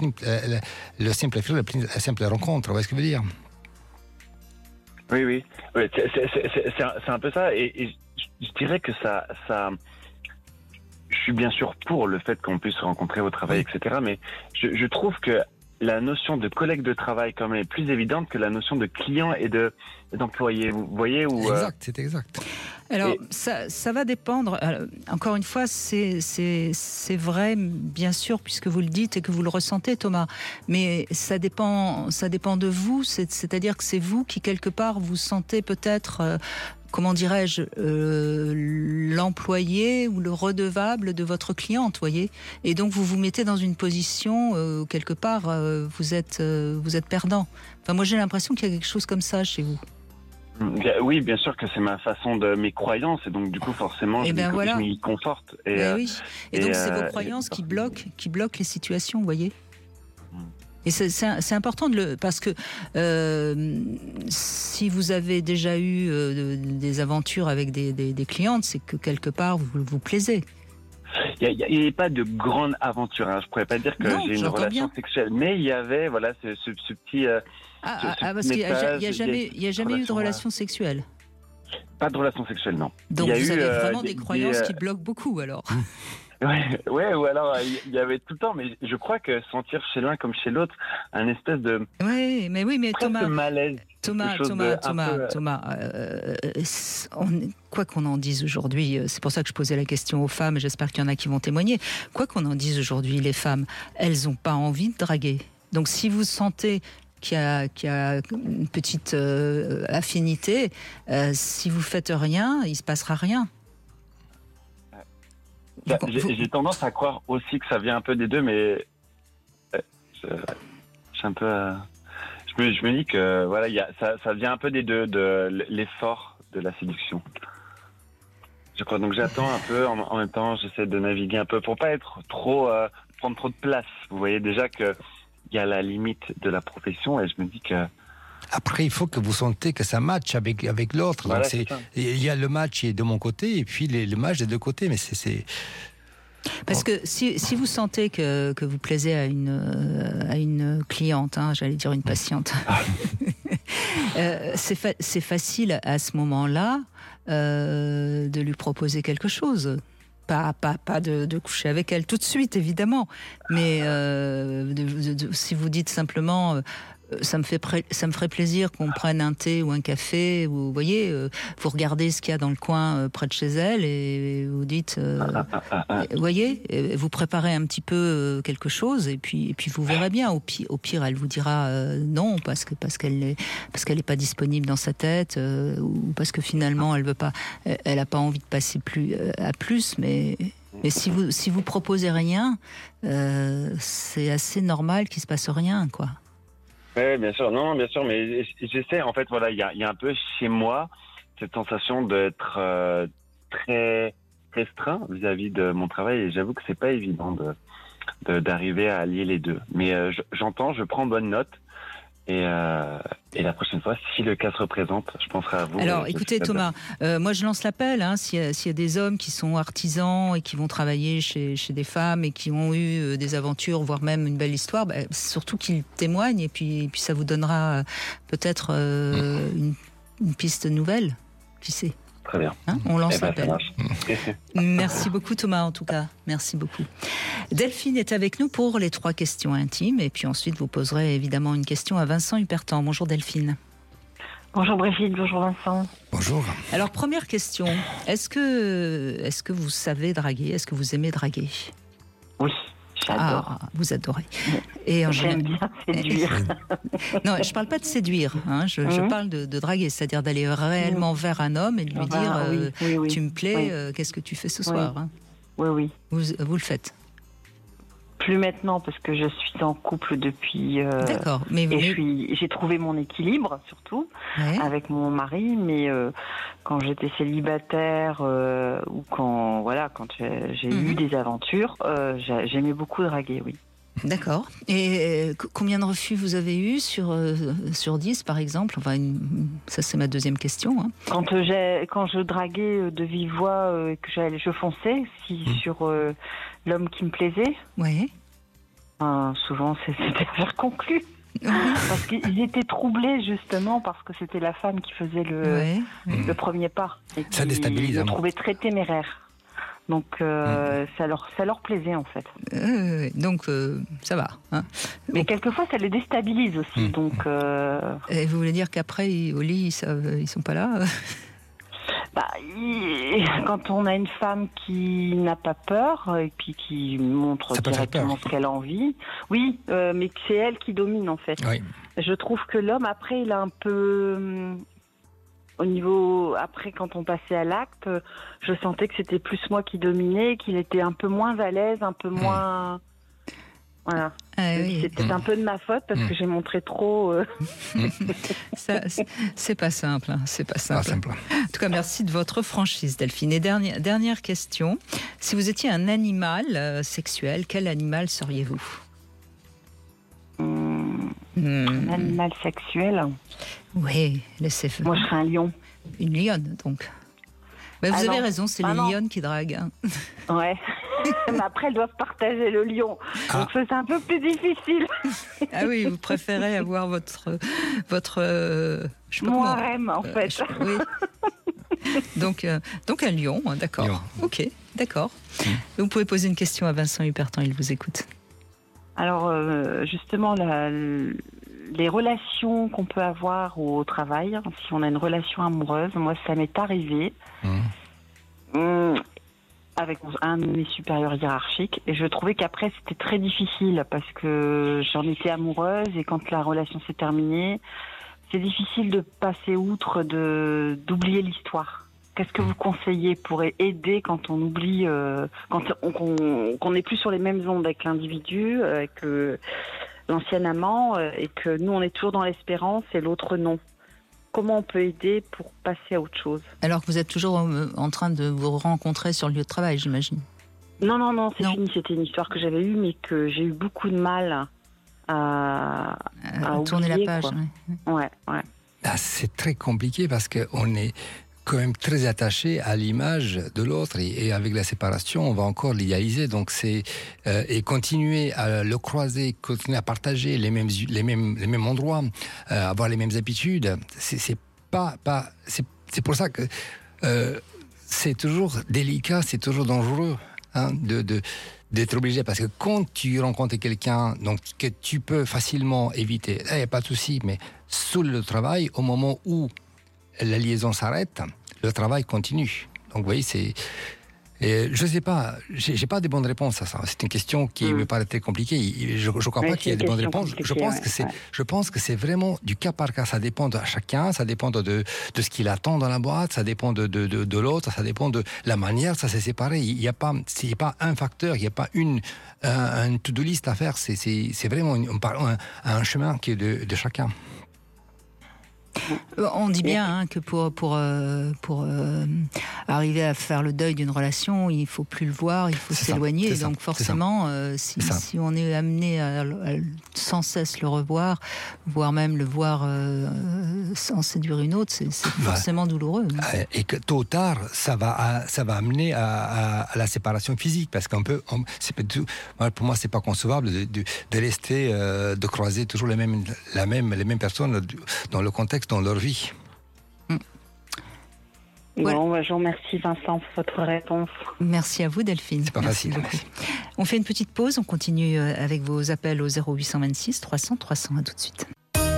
simple rencontre. Vous voyez ce que je veux dire? Oui, c'est un peu ça. Et je dirais que ça. Je suis bien sûr pour le fait qu'on puisse se rencontrer au travail, etc. Mais je trouve que la notion de collègue de travail quand même est plus évidente que la notion de client et d'employé. Vous voyez où c'est exact. Alors, ça va dépendre. Alors, encore une fois, c'est vrai, bien sûr, puisque vous le dites et que vous le ressentez, Thomas. Mais ça dépend de vous. C'est-à-dire que c'est vous qui, quelque part, vous sentez peut-être... comment dirais-je, l'employé ou le redevable de votre cliente, voyez. Et donc vous vous mettez dans une position quelque part, vous êtes perdant. Enfin, moi j'ai l'impression qu'il y a quelque chose comme ça chez vous. Oui, bien sûr que c'est ma façon de mes croyances, et donc du coup forcément je m'y conforte. Et donc c'est vos croyances qui bloquent les situations, vous voyez. Et c'est important parce que si vous avez déjà eu des aventures avec des clientes, c'est que quelque part vous plaisez. Il n'y a pas de grande aventure. Hein. Je ne pourrais pas dire que j'ai une relation sexuelle, mais il y avait ce petit. Parce qu'il n'y a jamais eu de relation sexuelle. Pas de relation sexuelle, non. Donc vous avez vraiment des croyances qui bloquent beaucoup, alors. Ouais, ou alors il y avait tout le temps, mais je crois que sentir chez l'un comme chez l'autre un espèce de mais Thomas, malaise. Thomas, quoi qu'on en dise aujourd'hui, c'est pour ça que je posais la question aux femmes, et j'espère qu'il y en a qui vont témoigner. Quoi qu'on en dise aujourd'hui, les femmes, elles n'ont pas envie de draguer. Donc si vous sentez qu'il y a une petite affinité, si vous faites rien, il se passera rien. J'ai tendance à croire aussi que ça vient un peu des deux, mais je suis un peu. Je me dis que voilà, ça vient un peu des deux, de l'effort de la séduction. Je crois, donc j'attends un peu, en même temps j'essaie de naviguer un peu pour pas être trop prendre trop de place. Vous voyez déjà que il y a la limite de la profession, et je me dis que. Après, il faut que vous sentez que ça matche avec l'autre. Voilà, il y a le match qui est de mon côté, et puis le match des deux côtés. Mais c'est... Parce que si vous sentez que vous plaisez à une cliente, j'allais dire une patiente, C'est facile à ce moment-là de lui proposer quelque chose. Pas de coucher avec elle tout de suite, évidemment. Mais si vous dites simplement... ça me ferait plaisir qu'on prenne un thé ou un café. Vous voyez, vous regardez ce qu'il y a dans le coin près de chez elle et vous dites, vous voyez, vous préparez un petit peu quelque chose et puis vous verrez bien. Au pire, elle vous dira non parce qu'elle est pas disponible dans sa tête ou parce que finalement elle a pas envie de passer à plus. Mais si vous proposez rien, c'est assez normal qu'il se passe rien, quoi. Oui, bien sûr. Non, bien sûr, mais j'essaie, en fait, voilà, il y a un peu chez moi cette sensation d'être très restreint vis-à-vis de mon travail et j'avoue que c'est pas évident d'arriver à allier les deux. Mais j'entends, je prends bonne note et la prochaine fois, si le cas se représente, je penserai à vous. Alors, écoutez Thomas, moi je lance l'appel, s'il y a des hommes qui sont artisans et qui vont travailler chez des femmes et qui ont eu des aventures, voire même une belle histoire, surtout qu'ils témoignent et puis ça vous donnera peut-être une piste nouvelle, qui sait. Très bien. On lance l'appel. Merci beaucoup Thomas, en tout cas. Merci beaucoup. Delphine est avec nous pour les 3 questions intimes et puis ensuite vous poserez évidemment une question à Vincent Hupertan. Bonjour Delphine. Bonjour Brigitte, bonjour Vincent. Bonjour. Alors première question, est-ce que vous savez draguer? Est-ce que vous aimez draguer? Oui, j'adore. Ah, vous adorez. Et j'aime bien séduire. Non, je parle pas de séduire, je parle de draguer, c'est-à-dire d'aller réellement vers un homme et de lui dire oui. tu me plais, qu'est-ce que tu fais ce soir? Oui. Vous le faites? Plus maintenant parce que je suis en couple depuis. D'accord, j'ai trouvé mon équilibre surtout avec mon mari, mais quand j'étais célibataire ou quand j'ai eu des aventures, j'aimais beaucoup draguer, oui. D'accord. Et combien de refus vous avez eu sur 10 par exemple? Enfin, ça c'est ma deuxième question. Quand je draguais de vive voix et que je fonçais sur l'homme qui me plaisait. Oui. Souvent c'était affaire conclue. Parce qu'ils étaient troublés justement parce que c'était la femme qui faisait le premier pas. Et ça déstabilise. Ils le trouvaient très téméraire. Donc ça leur plaisait en fait. Donc ça va. Mais quelquefois ça les déstabilise aussi. Donc. Et vous voulez dire qu'après au lit ils sont pas là? Quand on a une femme qui n'a pas peur et puis qui montre directement ce qu'elle a envie, oui, mais c'est elle qui domine en fait. Oui. Je trouve que l'homme après il a un peu au niveau après quand on passait à l'acte, je sentais que c'était plus moi qui dominais, qu'il était un peu moins à l'aise, un peu moins. Voilà. C'était un peu de ma faute parce que j'ai montré trop. Ça, c'est pas simple. C'est pas simple. En tout cas, merci de votre franchise, Delphine. Et dernière question. Si vous étiez un animal sexuel, quel animal seriez-vous? Un animal sexuel? Oui, laissez-le. Moi, je serais un lion. Une lionne, donc. Mais vous avez raison, c'est les lionnes qui draguent. Ouais. Mais après, elles doivent partager le lion. Donc, c'est un peu plus difficile. Ah oui, vous préférez avoir votre mon harem, en fait. Oui. Donc un lion, d'accord. Lion. Ok, d'accord. Vous pouvez poser une question à Vincent Hupertan, il vous écoute. Alors, justement, les relations qu'on peut avoir au travail, si on a une relation amoureuse, moi, ça m'est arrivé avec un de mes supérieurs hiérarchiques, et je trouvais qu'après, c'était très difficile parce que j'en étais amoureuse et quand la relation s'est terminée, c'est difficile de passer outre, d'oublier l'histoire. Qu'est-ce que vous conseillez pour aider quand on oublie, quand on n'est plus sur les mêmes ondes avec l'individu, avec l'ancien amant, et que nous on est toujours dans l'espérance et l'autre non? Comment on peut aider pour passer à autre chose? Alors que vous êtes toujours en train de vous rencontrer sur le lieu de travail, j'imagine? Non, c'est fini. C'était une histoire que j'avais eue, mais que j'ai eu beaucoup de mal à tourner la page. Ouais. C'est très compliqué parce qu'on est quand même très attaché à l'image de l'autre et avec la séparation, on va encore l'idéaliser. Donc et continuer à le croiser, continuer à partager les mêmes endroits, avoir les mêmes habitudes. C'est pour ça que c'est toujours délicat, c'est toujours dangereux d'être obligé, parce que quand tu rencontres quelqu'un donc que tu peux facilement éviter, il n'y a pas de souci, mais sous le travail, au moment où la liaison s'arrête, le travail continue. Donc vous voyez, je ne sais pas, j'ai pas de bonnes réponses à ça. C'est une question qui me paraît très compliquée. Je ne crois pas qu'il y ait de bonnes réponses. Je pense que c'est vraiment du cas par cas. Ça dépend de chacun, ça dépend de ce qu'il attend dans la boîte, ça dépend de l'autre, ça dépend de la manière, ça c'est séparé. Il n'y a pas un facteur, il n'y a pas un to-do list à faire. C'est vraiment un chemin qui est de chacun. On dit bien que pour arriver à faire le deuil d'une relation, il ne faut plus le voir, il faut s'éloigner. Et donc forcément, si on est amené à sans cesse le revoir, voire même le voir sans séduire une autre, c'est forcément douloureux. Et que tôt ou tard, ça va amener à la séparation physique, parce pour moi, c'est pas concevable de rester, de croiser toujours les mêmes personnes dans le contexte, dans leur vie. Bon, je vous remercie Vincent pour votre réponse. Merci à vous Delphine. C'est pas facile. On fait une petite pause, on continue avec vos appels au 0826 300 300. À tout de suite.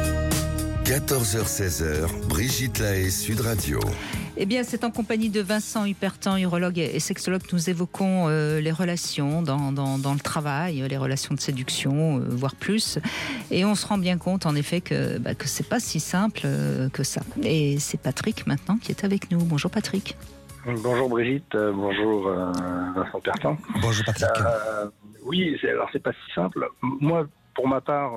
14h-16h, Brigitte Lahaie, Sud Radio. Eh bien, c'est en compagnie de Vincent Hupertan, urologue et sexologue, que nous évoquons les relations dans le travail, les relations de séduction, voire plus. Et on se rend bien compte, en effet, que c'est pas si simple que ça. Et c'est Patrick, maintenant, qui est avec nous. Bonjour Patrick. Bonjour Brigitte, bonjour Vincent Hupertan. Bonjour Patrick. Oui, c'est pas si simple. Moi, pour ma part...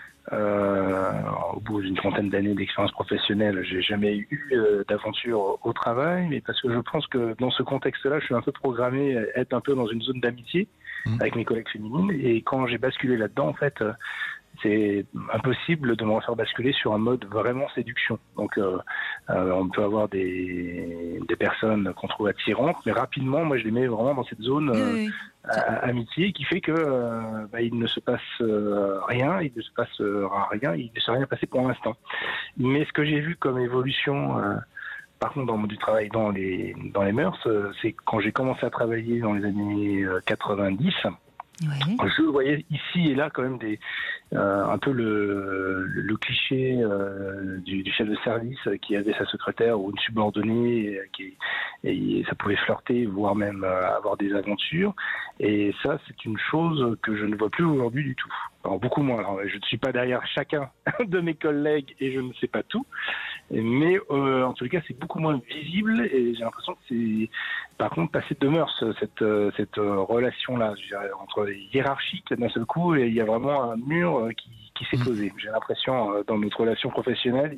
au bout d'une trentaine d'années d'expérience professionnelle, j'ai jamais eu d'aventure au travail, mais parce que je pense que dans ce contexte-là, je suis un peu programmé à être un peu dans une zone d'amitié avec mes collègues féminines, et quand j'ai basculé là-dedans, en fait, c'est impossible de me refaire basculer sur un mode vraiment séduction. Donc on peut avoir des personnes qu'on trouve attirantes, mais rapidement, moi je les mets vraiment dans cette zone amitié, qui fait que il ne se passe rien, il ne se passera rien, il ne s'est rien passé pour l'instant. Mais ce que j'ai vu comme évolution, par contre, dans le monde du travail, dans les mœurs, c'est quand j'ai commencé à travailler dans les années 90. Oui. Je voyais ici et là quand même un peu le cliché du chef de service qui avait sa secrétaire ou une subordonnée et ça pouvait flirter, voire même avoir des aventures. Et ça, c'est une chose que je ne vois plus aujourd'hui du tout. Alors beaucoup moins. Alors, je ne suis pas derrière chacun de mes collègues et je ne sais pas tout. Mais en tous les cas, c'est beaucoup moins visible et j'ai l'impression que c'est, par contre, passé de mœurs, cette relation-là, je dirais, entre les hiérarchiques d'un seul coup, et il y a vraiment un mur qui s'est posé. J'ai l'impression, dans notre relation professionnelle,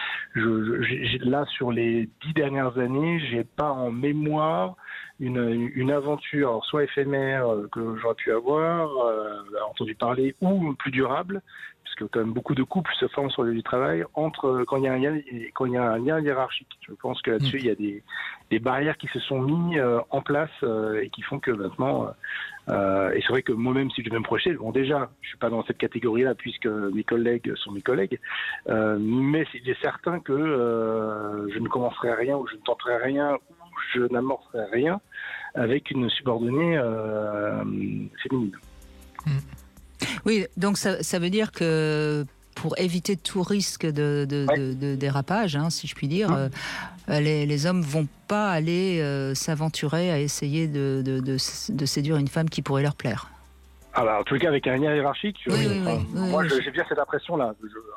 là, sur les 10 dernières années, j'ai pas en mémoire une aventure, alors soit éphémère que j'aurais pu avoir, entendu parler, ou plus durable, puisque quand même beaucoup de couples se forment sur le lieu du travail quand il y a un lien hiérarchique. Je pense que là-dessus, il y a des barrières qui se sont mises en place et qui font que maintenant... et c'est vrai que moi-même, si je devais me projeter, bon déjà, je suis pas dans cette catégorie-là puisque mes collègues sont mes collègues, mais il est certain que je ne commencerai rien ou je ne tenterai rien ou je n'amorcerai rien avec une subordonnée féminine. Oui, donc ça veut dire que pour éviter tout risque de dérapage, si je puis dire, les hommes vont pas aller s'aventurer à essayer de séduire une femme qui pourrait leur plaire. Alors, en tout cas, avec un lien hiérarchique, moi, j'ai bien cette impression-là.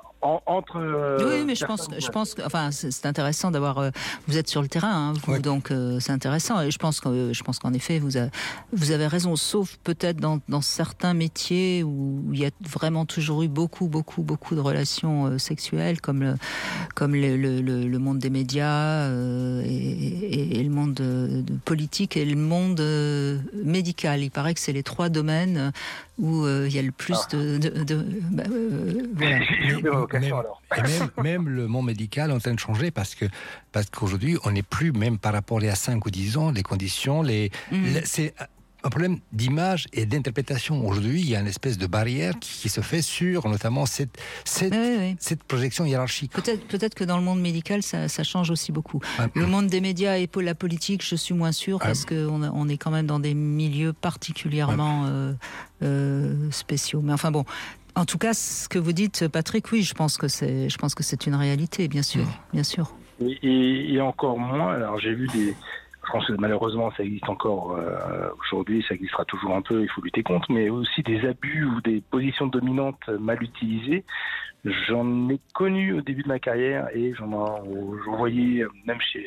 Oui, mais je pense que, enfin, c'est intéressant d'avoir. Vous êtes sur le terrain, vous, donc c'est intéressant. Et je pense qu'en effet, vous avez raison. Sauf peut-être dans certains métiers où il y a vraiment toujours eu beaucoup de relations sexuelles, comme le monde des médias et le monde politique et le monde médical. Il paraît que c'est les 3 domaines où il y a le plus voilà. vocation alors. Et même le monde médical est en train de changer parce qu'aujourd'hui, on n'est plus, même par rapport à 5 ou 10 ans, les conditions, c'est un problème d'image et d'interprétation. Aujourd'hui, il y a une espèce de barrière qui se fait sur notamment cette projection hiérarchique. Peut-être que dans le monde médical, ça change aussi beaucoup. Le monde des médias et la politique, je suis moins sûre parce qu'on est quand même dans des milieux particulièrement spéciaux. Mais enfin bon, en tout cas, ce que vous dites, Patrick, oui, je pense que c'est une réalité, bien sûr. Bien sûr. Et encore moins, alors j'ai vu je pense que malheureusement ça existe encore aujourd'hui, ça existera toujours un peu, il faut lutter contre, mais aussi des abus ou des positions dominantes mal utilisées. J'en ai connu au début de ma carrière et j'en voyais même chez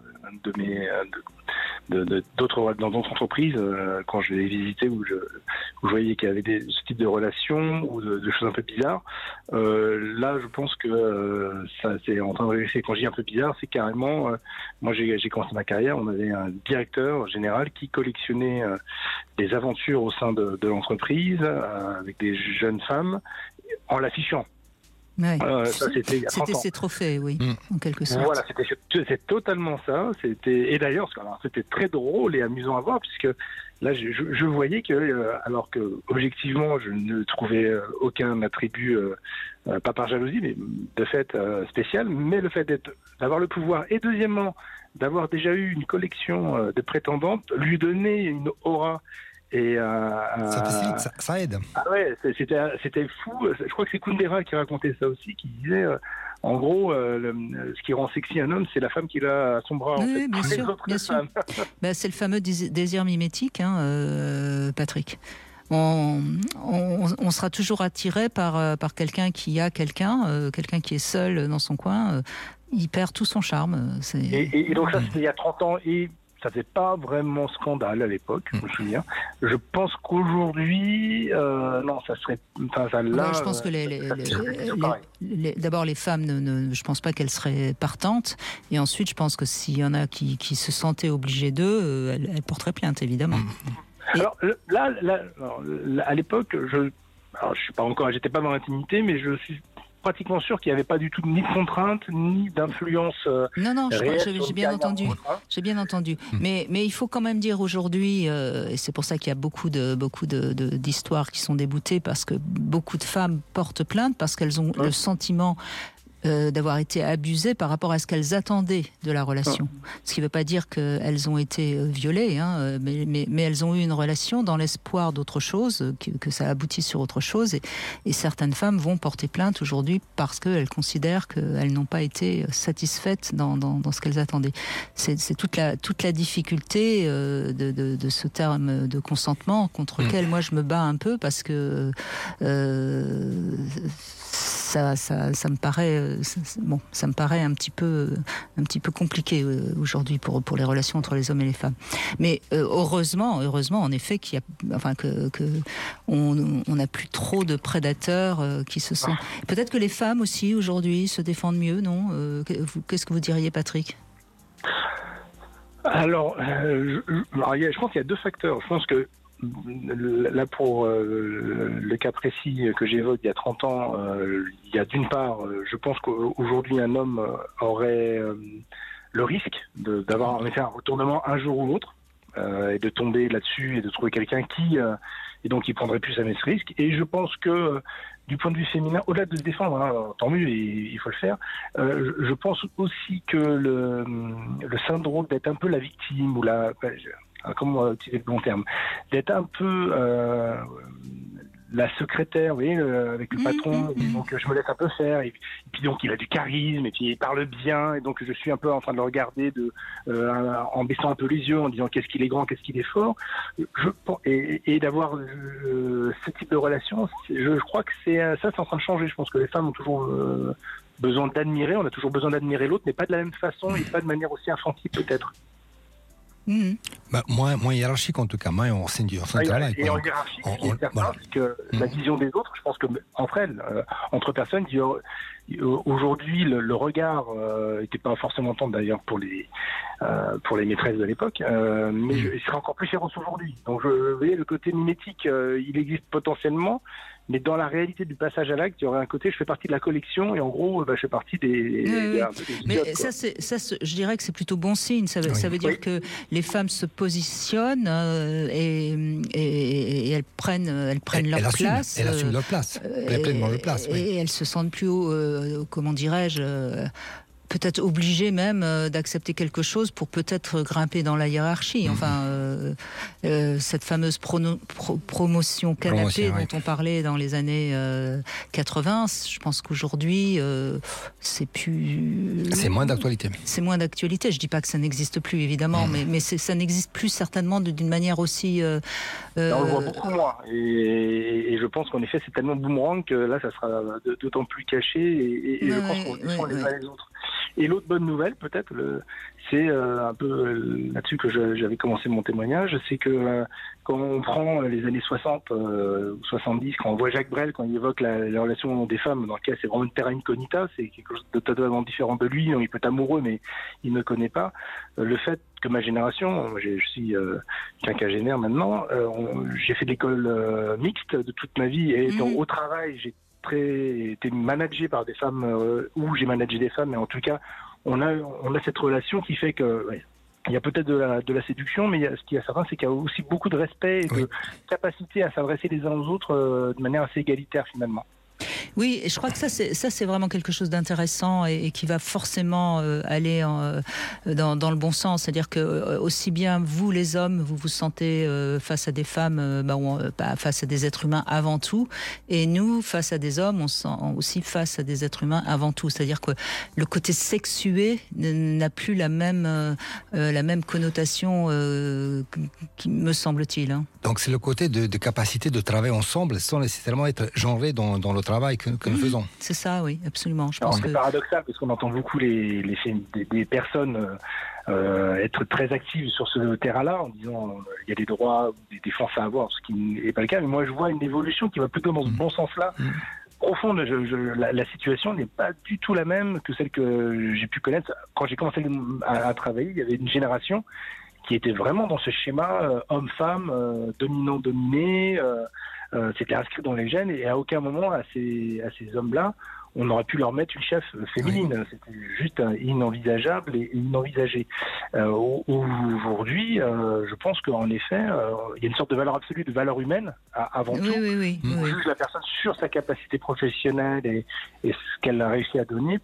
dans d'autres entreprises quand je les visitais où je voyais qu'il y avait ce type de relations ou de choses un peu bizarres. Là, je pense que ça c'est en train de régresser. Quand je dis un peu bizarre, c'est carrément moi j'ai commencé ma carrière, on avait un directeur général qui collectionnait des aventures au sein de l'entreprise avec des jeunes femmes en l'affichant. Ouais. Ça, c'était il y a 30 ans. Ses trophées, oui, en quelque sorte. Voilà, c'est totalement ça. Et d'ailleurs, c'était très drôle et amusant à voir, puisque là, je voyais que, alors que objectivement, je ne trouvais aucun attribut, pas par jalousie, mais de fait spécial, mais le fait d'avoir le pouvoir, et deuxièmement, d'avoir déjà eu une collection de prétendantes, lui donner une aura. Et ça aide. Ah ouais, c'était fou. Je crois que c'est Kundera qui racontait ça aussi, qui disait, en gros, ce qui rend sexy un homme, c'est la femme qu'il a à son bras. Oui, bien sûr. C'est le fameux désir mimétique, Patrick. On sera toujours attiré par quelqu'un qui a quelqu'un qui est seul dans son coin. Il perd tout son charme. Et donc ça, c'était il y a 30 ans. Et ça faisait pas vraiment scandale à l'époque, je me souviens. Je pense qu'aujourd'hui, non, ça serait... je pense que d'abord les femmes, je pense pas qu'elles seraient partantes. Et ensuite, je pense que s'il y en a qui se sentaient obligées d'eux, elles porteraient plainte, évidemment. Alors là, à l'époque, j'étais pas dans l'intimité, mais je suis pratiquement sûr qu'il n'y avait pas du tout ni de contrainte, ni d'influence. Non, j'ai bien entendu. J'ai bien entendu. Mais il faut quand même dire aujourd'hui, et c'est pour ça qu'il y a beaucoup d'histoires qui sont déboutées, parce que beaucoup de femmes portent plainte parce qu'elles ont le sentiment d'avoir été abusées par rapport à ce qu'elles attendaient de la relation. Ce qui ne veut pas dire qu'elles ont été violées, mais elles ont eu une relation dans l'espoir d'autre chose, que ça aboutisse sur autre chose. Et certaines femmes vont porter plainte aujourd'hui parce qu'elles considèrent qu'elles n'ont pas été satisfaites dans ce qu'elles attendaient. C'est toute la difficulté de ce terme de consentement contre lequel moi je me bats un peu, parce que ça me paraît un petit peu compliqué aujourd'hui pour les relations entre les hommes et les femmes. Mais heureusement en effet on n'a plus trop de prédateurs qui se sentent. Peut-être que les femmes aussi aujourd'hui se défendent mieux, non ? Qu'est-ce que vous diriez, Patrick ? Alors, je pense qu'il y a deux facteurs. Je pense que là, pour le cas précis que j'évoque il y a 30 ans, il y a d'une part, je pense qu'aujourd'hui un homme aurait le risque d'avoir en effet un retournement un jour ou l'autre, et de tomber là-dessus et de trouver quelqu'un et donc il prendrait plus ce risque. Et je pense que du point de vue féminin, au-delà de se défendre, tant mieux, et il faut le faire, je pense aussi que le syndrome d'être un peu la victime, ou comment utiliser le bon terme, d'être un peu la secrétaire, vous voyez, avec le patron, et donc je me laisse un peu faire, et puis donc il a du charisme, et puis il parle bien, et donc je suis un peu en train de le regarder en baissant un peu les yeux, en disant qu'est-ce qu'il est grand, qu'est-ce qu'il est fort, et d'avoir ce type de relation, je crois que c'est en train de changer. Je pense que les femmes ont toujours besoin d'admirer, on a toujours besoin d'admirer l'autre, mais pas de la même façon, et pas de manière aussi infantile peut-être. Moins hiérarchique en tout cas, moins au sein du travail. Et en hiérarchie, c'est que la vision des autres, je pense que entre elles, entre personnes, aujourd'hui le regard n'était pas forcément tant d'ailleurs pour pour les maîtresses de l'époque, mais il serait encore plus féroce aujourd'hui. Donc vous voyez, le côté mimétique, il existe potentiellement, mais dans la réalité du passage à l'acte, il y aurait un côté, je fais partie de la collection, et en gros, je fais partie des mais idiotes, je dirais que c'est plutôt bon signe. Ça veut dire que les femmes se positionnent et elles prennent leur place. Elles assument leur place. Elles prennent leur place. Et elles se sentent plus, comment dirais-je, peut-être obligées même d'accepter quelque chose pour peut-être grimper dans la hiérarchie. Enfin, cette fameuse promotion canapé dont on parlait dans les années 80, je pense qu'aujourd'hui, c'est plus... C'est moins d'actualité. C'est moins d'actualité. Je dis pas que ça n'existe plus, évidemment, mais ça n'existe plus certainement d'une manière aussi... on le voit beaucoup moins. Et je pense qu'en effet, c'est tellement boomerang que là, ça sera d'autant plus caché. Et je pense qu'on défend les uns les autres. Et l'autre bonne nouvelle, peut-être, c'est un peu là-dessus que j'avais commencé mon témoignage, c'est que quand on prend les années 60 ou 70, quand on voit Jacques Brel, quand il évoque la relation des femmes, dans lequel c'est vraiment une terra incognita, c'est quelque chose de totalement différent de lui, il peut être amoureux, mais il ne connaît pas. Le fait que ma génération, moi je suis quinquagénaire maintenant, j'ai fait de l'école mixte de toute ma vie, et étant au travail, j'ai été managé par des femmes ou j'ai managé des femmes, mais en tout cas on a cette relation qui fait que il y a peut-être de la séduction, mais ce qui est certain, c'est qu'il y a aussi beaucoup de respect et de capacité à s'adresser les uns aux autres de manière assez égalitaire finalement. Oui, et je crois que ça c'est vraiment quelque chose d'intéressant et qui va forcément aller dans le bon sens. C'est-à-dire que aussi bien vous, les hommes, vous vous sentez face à des femmes, face à des êtres humains avant tout, et nous, face à des hommes, on se sent aussi face à des êtres humains avant tout. C'est-à-dire que le côté sexué n'a plus la même connotation, me semble-t-il. Hein. Donc c'est le côté de capacité de travailler ensemble sans nécessairement être genré dans le travail que nous faisons. C'est ça, oui, absolument. C'est paradoxal parce qu'on entend beaucoup des personnes être très actives sur ce terrain-là en disant il y a des droits ou des défenses à avoir, ce qui n'est pas le cas. Mais moi, je vois une évolution qui va plutôt dans ce bon sens-là. Profonde, la situation n'est pas du tout la même que celle que j'ai pu connaître. Quand j'ai commencé à travailler, il y avait une génération qui était vraiment dans ce schéma homme-femme, dominant-dominé. C'était inscrit dans les gènes et à aucun moment à ces hommes-là on aurait pu leur mettre une chef féminine. C'était juste inenvisageable et inenvisagé. Aujourd'hui, je pense qu'en effet, il y a une sorte de valeur absolue, de valeur humaine avant tout. Oui. On juge la personne sur sa capacité professionnelle et ce qu'elle a réussi à donner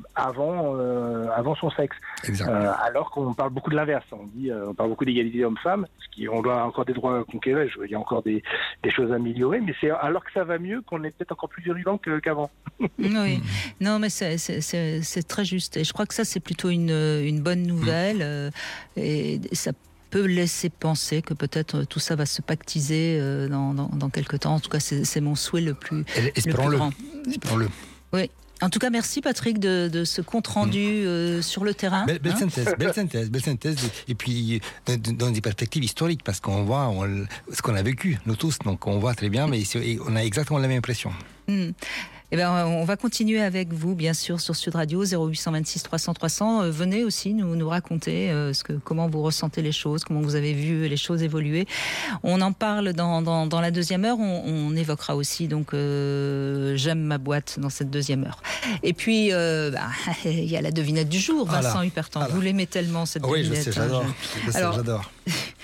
avant son sexe. Alors qu'on parle beaucoup de l'inverse. On parle beaucoup d'égalité homme-femme, on doit encore des droits conquérir, il y a encore des choses à améliorer, mais c'est alors que ça va mieux qu'on est peut-être encore plus virulent qu'avant. Oui, non mais c'est très juste. Et je crois que ça c'est plutôt une bonne nouvelle et ça peut laisser penser que peut-être tout ça va se pactiser dans quelques temps. En tout cas, c'est mon souhait le plus grand. Espérons-le. Oui. En tout cas, merci Patrick de ce compte-rendu sur le terrain. Belle synthèse. Et puis, dans des perspectives historiques, parce qu'on voit ce qu'on a vécu, nous tous, donc on voit très bien, mais on a exactement la même impression. Eh ben, on va continuer avec vous, bien sûr, sur Sud Radio, 0826 300 300. Venez aussi nous raconter comment vous ressentez les choses, comment vous avez vu les choses évoluer. On en parle dans la deuxième heure. On évoquera aussi donc J'aime ma boîte dans cette deuxième heure. Et puis, il y a la devinette du jour, Vincent Hupertan. Vous l'aimez tellement, cette devinette. Oui, je sais, j'adore. J'adore.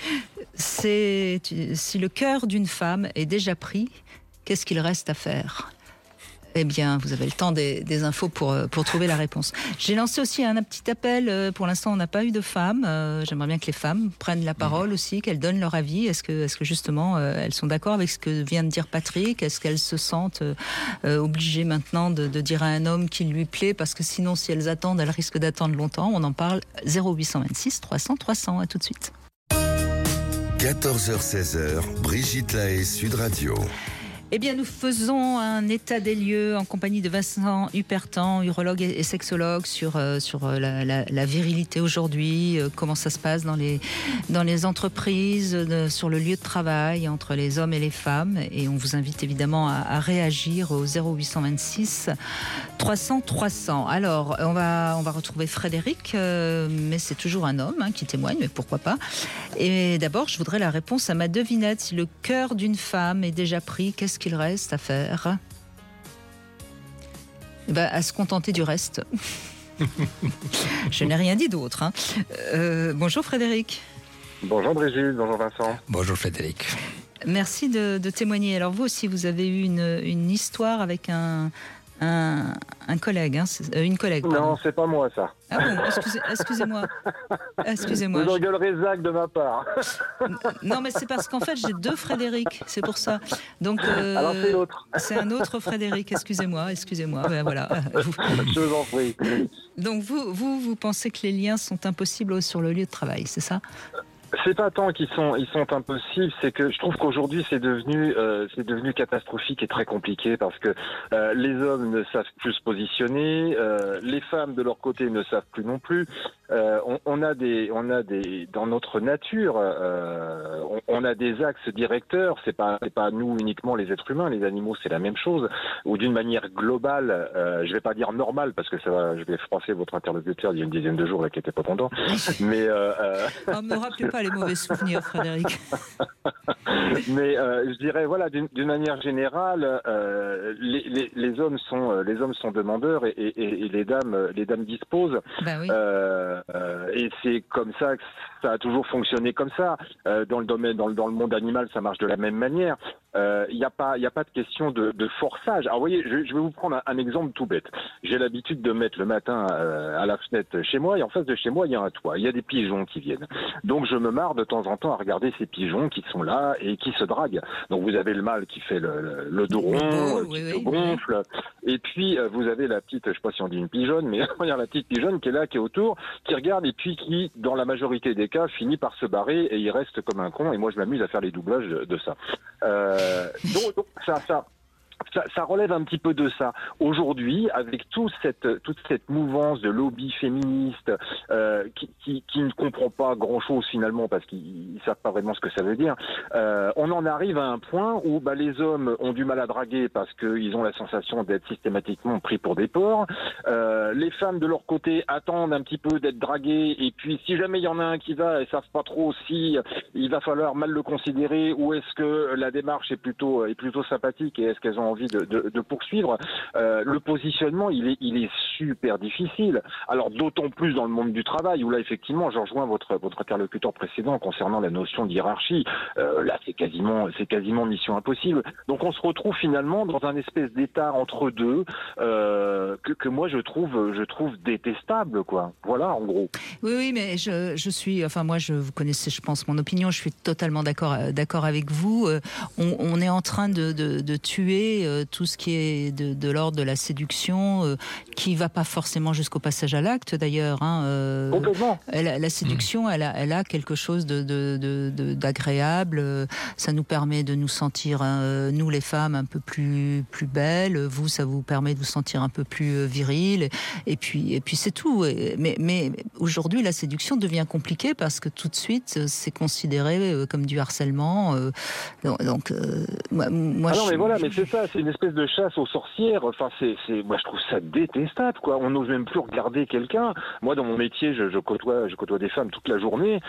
Si le cœur d'une femme est déjà pris, qu'est-ce qu'il reste à faire ? Eh bien, vous avez le temps des infos pour trouver la réponse. J'ai lancé aussi un petit appel. Pour l'instant, on n'a pas eu de femmes. J'aimerais bien que les femmes prennent la parole aussi, qu'elles donnent leur avis. Est-ce que justement, elles sont d'accord avec ce que vient de dire Patrick ? Est-ce qu'elles se sentent obligées maintenant de dire à un homme qu'il lui plaît ? Parce que sinon, si elles attendent, elles risquent d'attendre longtemps. On en parle 0826 300 300. À tout de suite. 14h-16h, Brigitte Lahaie, Sud Radio. Eh bien, nous faisons un état des lieux en compagnie de Vincent Hupertan, urologue et sexologue, sur la virilité aujourd'hui, comment ça se passe dans les entreprises, sur le lieu de travail entre les hommes et les femmes. Et on vous invite évidemment à réagir au 0826 300 300. Alors, on va retrouver Frédéric, mais c'est toujours un homme qui témoigne, mais pourquoi pas. Et d'abord, je voudrais la réponse à ma devinette. Si le cœur d'une femme est déjà pris, qu'est-ce qu'il reste à faire? À se contenter du reste. Je n'ai rien dit d'autre. Bonjour Frédéric. Bonjour Brigitte, bonjour Vincent. Bonjour Frédéric. Merci de témoigner. Alors vous aussi, vous avez eu une histoire avec un collègue, une collègue. Pardon. Non, c'est pas moi ça. Ah bon, excusez-moi. Excusez-moi. Vous rigolerez Zach de ma part. Non, mais c'est parce qu'en fait j'ai 2 Frédéric, c'est pour ça. Donc alors c'est l'autre. C'est un autre Frédéric. Excusez-moi. Ben voilà. Je vous en prie. Donc vous pensez que les liens sont impossibles sur le lieu de travail, c'est ça? C'est pas tant qu'ils sont impossibles, c'est que je trouve qu'aujourd'hui c'est devenu catastrophique et très compliqué parce que les hommes ne savent plus se positionner, les femmes de leur côté ne savent plus non plus. On a des dans notre nature, on a des axes directeurs. C'est pas nous uniquement les êtres humains, les animaux c'est la même chose. Ou d'une manière globale, je vais pas dire normale parce que je vais froisser votre interlocuteur il y a une dizaine de jours là qui était pas content. Mais me rappelez pas les mauvais souvenirs, Frédéric. Mais je dirais voilà d'une manière générale, les hommes sont demandeurs et les dames disposent. Ben oui. Et c'est comme ça que ça a toujours fonctionné comme ça. Dans le monde animal, ça marche de la même manière. Il n'y a pas de question de forçage. Alors, vous voyez, je vais vous prendre un exemple tout bête. J'ai l'habitude de mettre le matin à la fenêtre chez moi, et en face de chez moi, il y a un toit. Il y a des pigeons qui viennent. Donc, je me marre de temps en temps à regarder ces pigeons qui sont là et qui se draguent. Donc, vous avez le mâle qui fait le dos rond, qui se gonfle. Et puis, vous avez la petite, je ne sais pas si on dit une pigeonne, mais il y a la petite pigeonne qui est là, qui est autour, qui regarde et puis qui, dans la majorité des cas, finit par se barrer et il reste comme un con. Et moi, je m'amuse à faire les doublages de ça. Donc ça relève un petit peu de ça. Aujourd'hui, avec toute cette mouvance de lobby féministe qui ne comprend pas grand-chose finalement parce qu'ils savent pas vraiment ce que ça veut dire, on en arrive à un point où les hommes ont du mal à draguer parce qu'ils ont la sensation d'être systématiquement pris pour des porcs. Les femmes de leur côté attendent un petit peu d'être draguées et puis si jamais il y en a un qui va, elles savent pas trop si il va falloir mal le considérer ou est-ce que la démarche est plutôt sympathique et est-ce qu'elles ont envie de poursuivre. Le positionnement, il est super difficile. Alors d'autant plus dans le monde du travail où là effectivement, je rejoins votre interlocuteur précédent concernant la notion de hiérarchie. Là, c'est quasiment mission impossible. Donc on se retrouve finalement dans un espèce d'état entre deux que moi je trouve détestable, quoi. Voilà, en gros. Oui, mais je suis, enfin moi, vous connaissez, je pense, mon opinion. Je suis totalement d'accord avec vous. On est en train de tuer tout ce qui est de l'ordre de la séduction, qui va pas forcément jusqu'au passage à l'acte d'ailleurs. Complètement. La séduction, elle a quelque chose d'agréable. Ça nous permet de nous sentir, nous les femmes, un peu plus belles. Vous, ça vous permet de vous sentir un peu plus viril. Et puis c'est tout. Mais aujourd'hui, la séduction devient compliquée parce que tout de suite, c'est considéré comme du harcèlement. Donc, moi, non, mais voilà, mais c'est ça, c'est une espèce de chasse aux sorcières. Enfin, moi, je trouve ça détestable, quoi. On n'ose même plus regarder quelqu'un. Moi, dans mon métier, je côtoie des femmes toute la journée.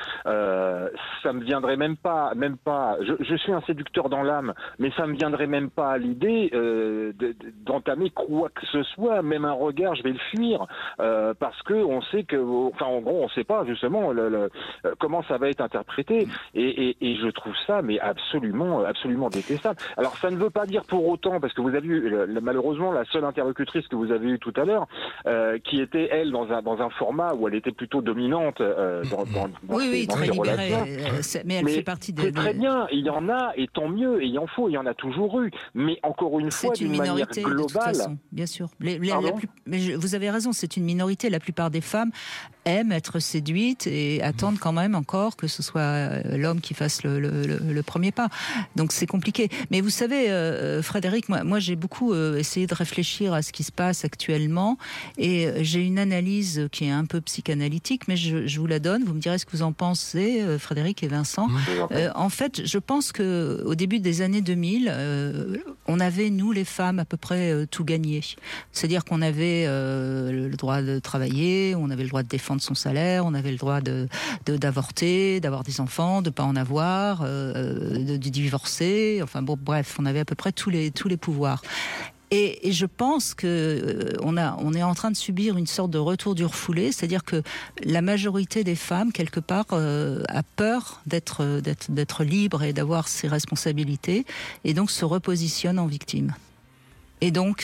Ça me viendrait même pas. Je suis un séducteur dans l'âme, mais ça me viendrait même pas à l'idée d'entamer quoi que ce soit, même un regard, je vais le fuir, parce que on sait que, enfin, en gros, on sait pas justement comment ça va être interprété. Et je trouve ça, mais absolument détestable. Alors, ça ne veut pas dire pour autant, parce que vous avez eu malheureusement la seule interlocutrice que vous avez eue tout à l'heure, qui était elle dans un format où elle était plutôt dominante dans très ses libérée, relations. mais elle fait partie des. C'est très bien, il y en a et tant mieux, et il en faut, il y en a toujours eu. Mais encore une fois, d'une manière globale, de toute façon, bien sûr. Mais vous avez raison, c'est une minorité. La plupart des femmes, aiment être séduites et attendent quand même encore que ce soit l'homme qui fasse le premier pas. Donc c'est compliqué. Mais vous savez, Frédéric, moi j'ai beaucoup essayé de réfléchir à ce qui se passe actuellement et j'ai une analyse qui est un peu psychanalytique, mais je vous la donne. Vous me direz ce que vous en pensez, Frédéric et Vincent. En fait, je pense qu'au début des années 2000, on avait, nous les femmes, à peu près tout gagné. C'est-à-dire qu'on avait le droit de travailler, on avait le droit de défendre son salaire, on avait le droit d'avorter, d'avoir des enfants, de ne pas en avoir, de divorcer. Enfin bon, bref, on avait à peu près tous les pouvoirs. Et je pense que on est en train de subir une sorte de retour du refoulé, c'est-à-dire que la majorité des femmes, quelque part, a peur d'être libre et d'avoir ses responsabilités, et donc se repositionne en victime. Et donc,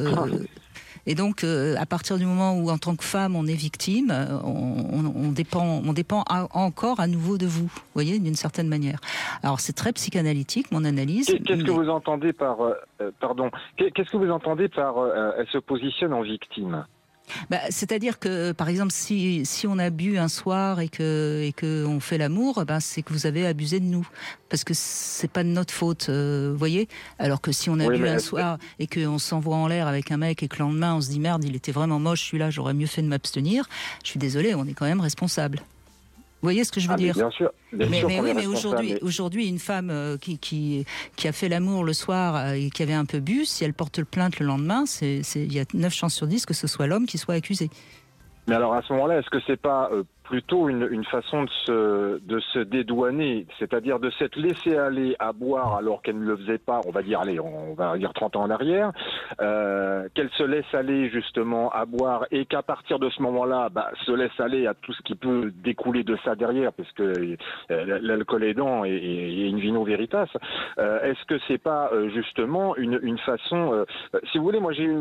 à partir du moment où, en tant que femme, on est victime, on dépend encore à nouveau de vous, vous voyez, d'une certaine manière. Alors, c'est très psychanalytique, mon analyse. Qu'est-ce que vous entendez par... Qu'est-ce que vous entendez par elle se positionne en victime ? C'est-à-dire que, par exemple, si on a bu un soir et que on fait l'amour, c'est que vous avez abusé de nous, parce que c'est pas de notre faute, vous voyez. Alors que si on a bu un soir et qu'on s'envoie en l'air avec un mec et que le lendemain on se dit merde, il était vraiment moche celui-là, j'aurais mieux fait de m'abstenir. Je suis désolée, on est quand même responsable. Vous voyez ce que je veux dire ? Bien sûr. Mais aujourd'hui, une femme qui a fait l'amour le soir et qui avait un peu bu, si elle porte plainte le lendemain, il y a 9 chances sur 10 que ce soit l'homme qui soit accusé. Mais alors à ce moment-là, est-ce que c'est pas plutôt une façon de se dédouaner, c'est-à-dire de s'être laissé aller à boire alors qu'elle ne le faisait pas, on va dire 30 ans en arrière, qu'elle se laisse aller justement à boire et qu'à partir de ce moment-là, se laisse aller à tout ce qui peut découler de ça derrière, parce que l'alcool aidant et in vino veritas, est-ce que c'est pas justement une façon, si vous voulez, moi j'ai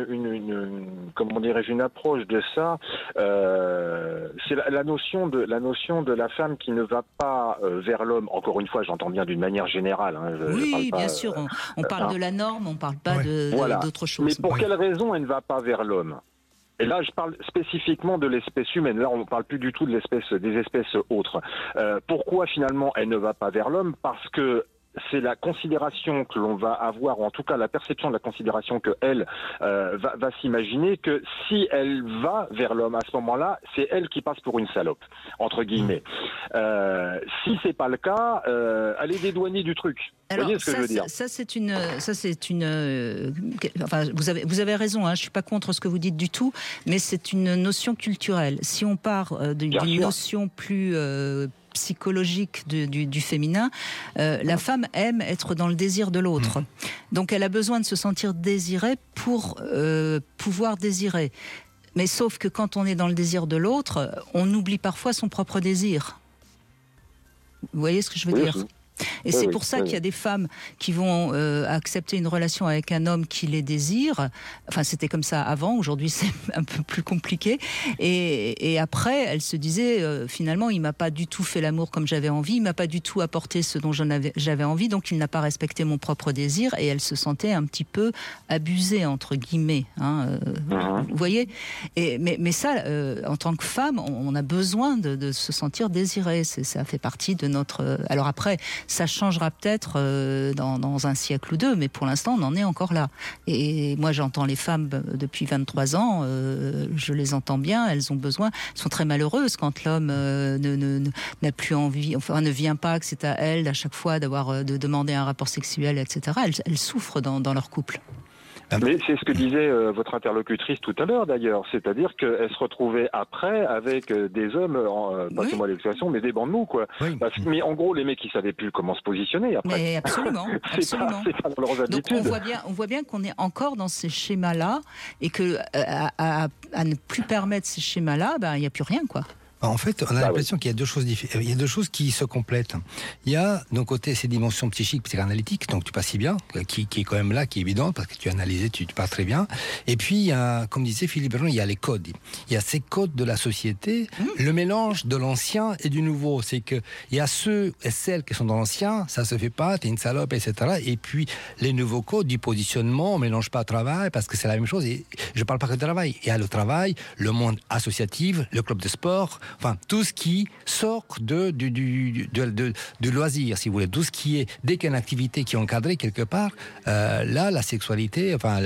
une approche de ça, c'est la notion de la femme qui ne va pas vers l'homme. Encore une fois, j'entends bien d'une manière générale. Oui, bien sûr. On parle de la norme, on ne parle pas d'autre chose. Mais pour quelle raison elle ne va pas vers l'homme ? Et là, je parle spécifiquement de l'espèce humaine. Là, on ne parle plus du tout des espèces autres. Pourquoi finalement elle ne va pas vers l'homme ? Parce que c'est la considération que l'on va avoir, ou en tout cas la perception de la considération qu'elle va s'imaginer que si elle va vers l'homme à ce moment-là, c'est elle qui passe pour une salope, entre guillemets. Si c'est pas le cas, elle est dédouanée du truc. Alors, vous voyez ce que je veux dire ? Enfin, vous avez raison, je suis pas contre ce que vous dites du tout, mais c'est une notion culturelle. Si on part d'une notion plus psychologique du féminin, la femme aime être dans le désir de l'autre. Donc elle a besoin de se sentir désirée pour pouvoir désirer. Mais sauf que quand on est dans le désir de l'autre, on oublie parfois son propre désir. Vous voyez ce que je veux dire ? Et c'est pour ça qu'il y a des femmes qui vont accepter une relation avec un homme qui les désire. Enfin, c'était comme ça avant. Aujourd'hui, c'est un peu plus compliqué. Et après, elle se disait, finalement, il m'a pas du tout fait l'amour comme j'avais envie. Il m'a pas du tout apporté ce dont j'avais envie. Donc, il n'a pas respecté mon propre désir. Et elle se sentait un petit peu abusée, entre guillemets. Vous voyez ? Mais ça, en tant que femme, on a besoin de se sentir désirée. Ça fait partie de notre... Alors après, ça changera peut-être dans un siècle ou deux, mais pour l'instant, on en est encore là. Et moi, j'entends les femmes depuis 23 ans, je les entends bien, elles ont besoin, elles sont très malheureuses quand l'homme n'a plus envie, enfin, ne vient pas, que c'est à elles à chaque fois de demander un rapport sexuel, etc. Elles souffrent dans leur couple. Mais c'est ce que disait votre interlocutrice tout à l'heure d'ailleurs, c'est-à-dire qu'elle se retrouvait après avec des hommes, passez-moi l'expression, mais des bancs de mou, quoi. Oui. Mais en gros, les mecs, ils savaient plus comment se positionner après. Mais absolument, absolument. C'est pas dans leurs habitudes. Donc on voit bien qu'on est encore dans ces schémas-là et que à ne plus permettre ces schémas-là, il n'y a plus rien, quoi. En fait, on a l'impression qu'il y a deux choses différentes. Il y a deux choses qui se complètent. Il y a d'un côté ces dimensions psychiques, psychanalytiques, donc tu passes si bien, qui est quand même là, qui est évidente parce que tu as analysé, tu parles très bien. Et puis il y a, comme disait Philippe Bergeron, il y a les codes. Il y a ces codes de la société, le mélange de l'ancien et du nouveau. C'est que il y a ceux et celles qui sont dans l'ancien, ça se fait pas, t'es une salope, etc. Et puis les nouveaux codes du positionnement, on mélange pas travail parce que c'est la même chose. Et je parle pas que de travail. Il y a le travail, le monde associatif, le club de sport. Enfin, tout ce qui sort du loisir, si vous voulez, tout ce qui est, dès qu'il y a une activité qui est encadrée quelque part, là, la sexualité, enfin,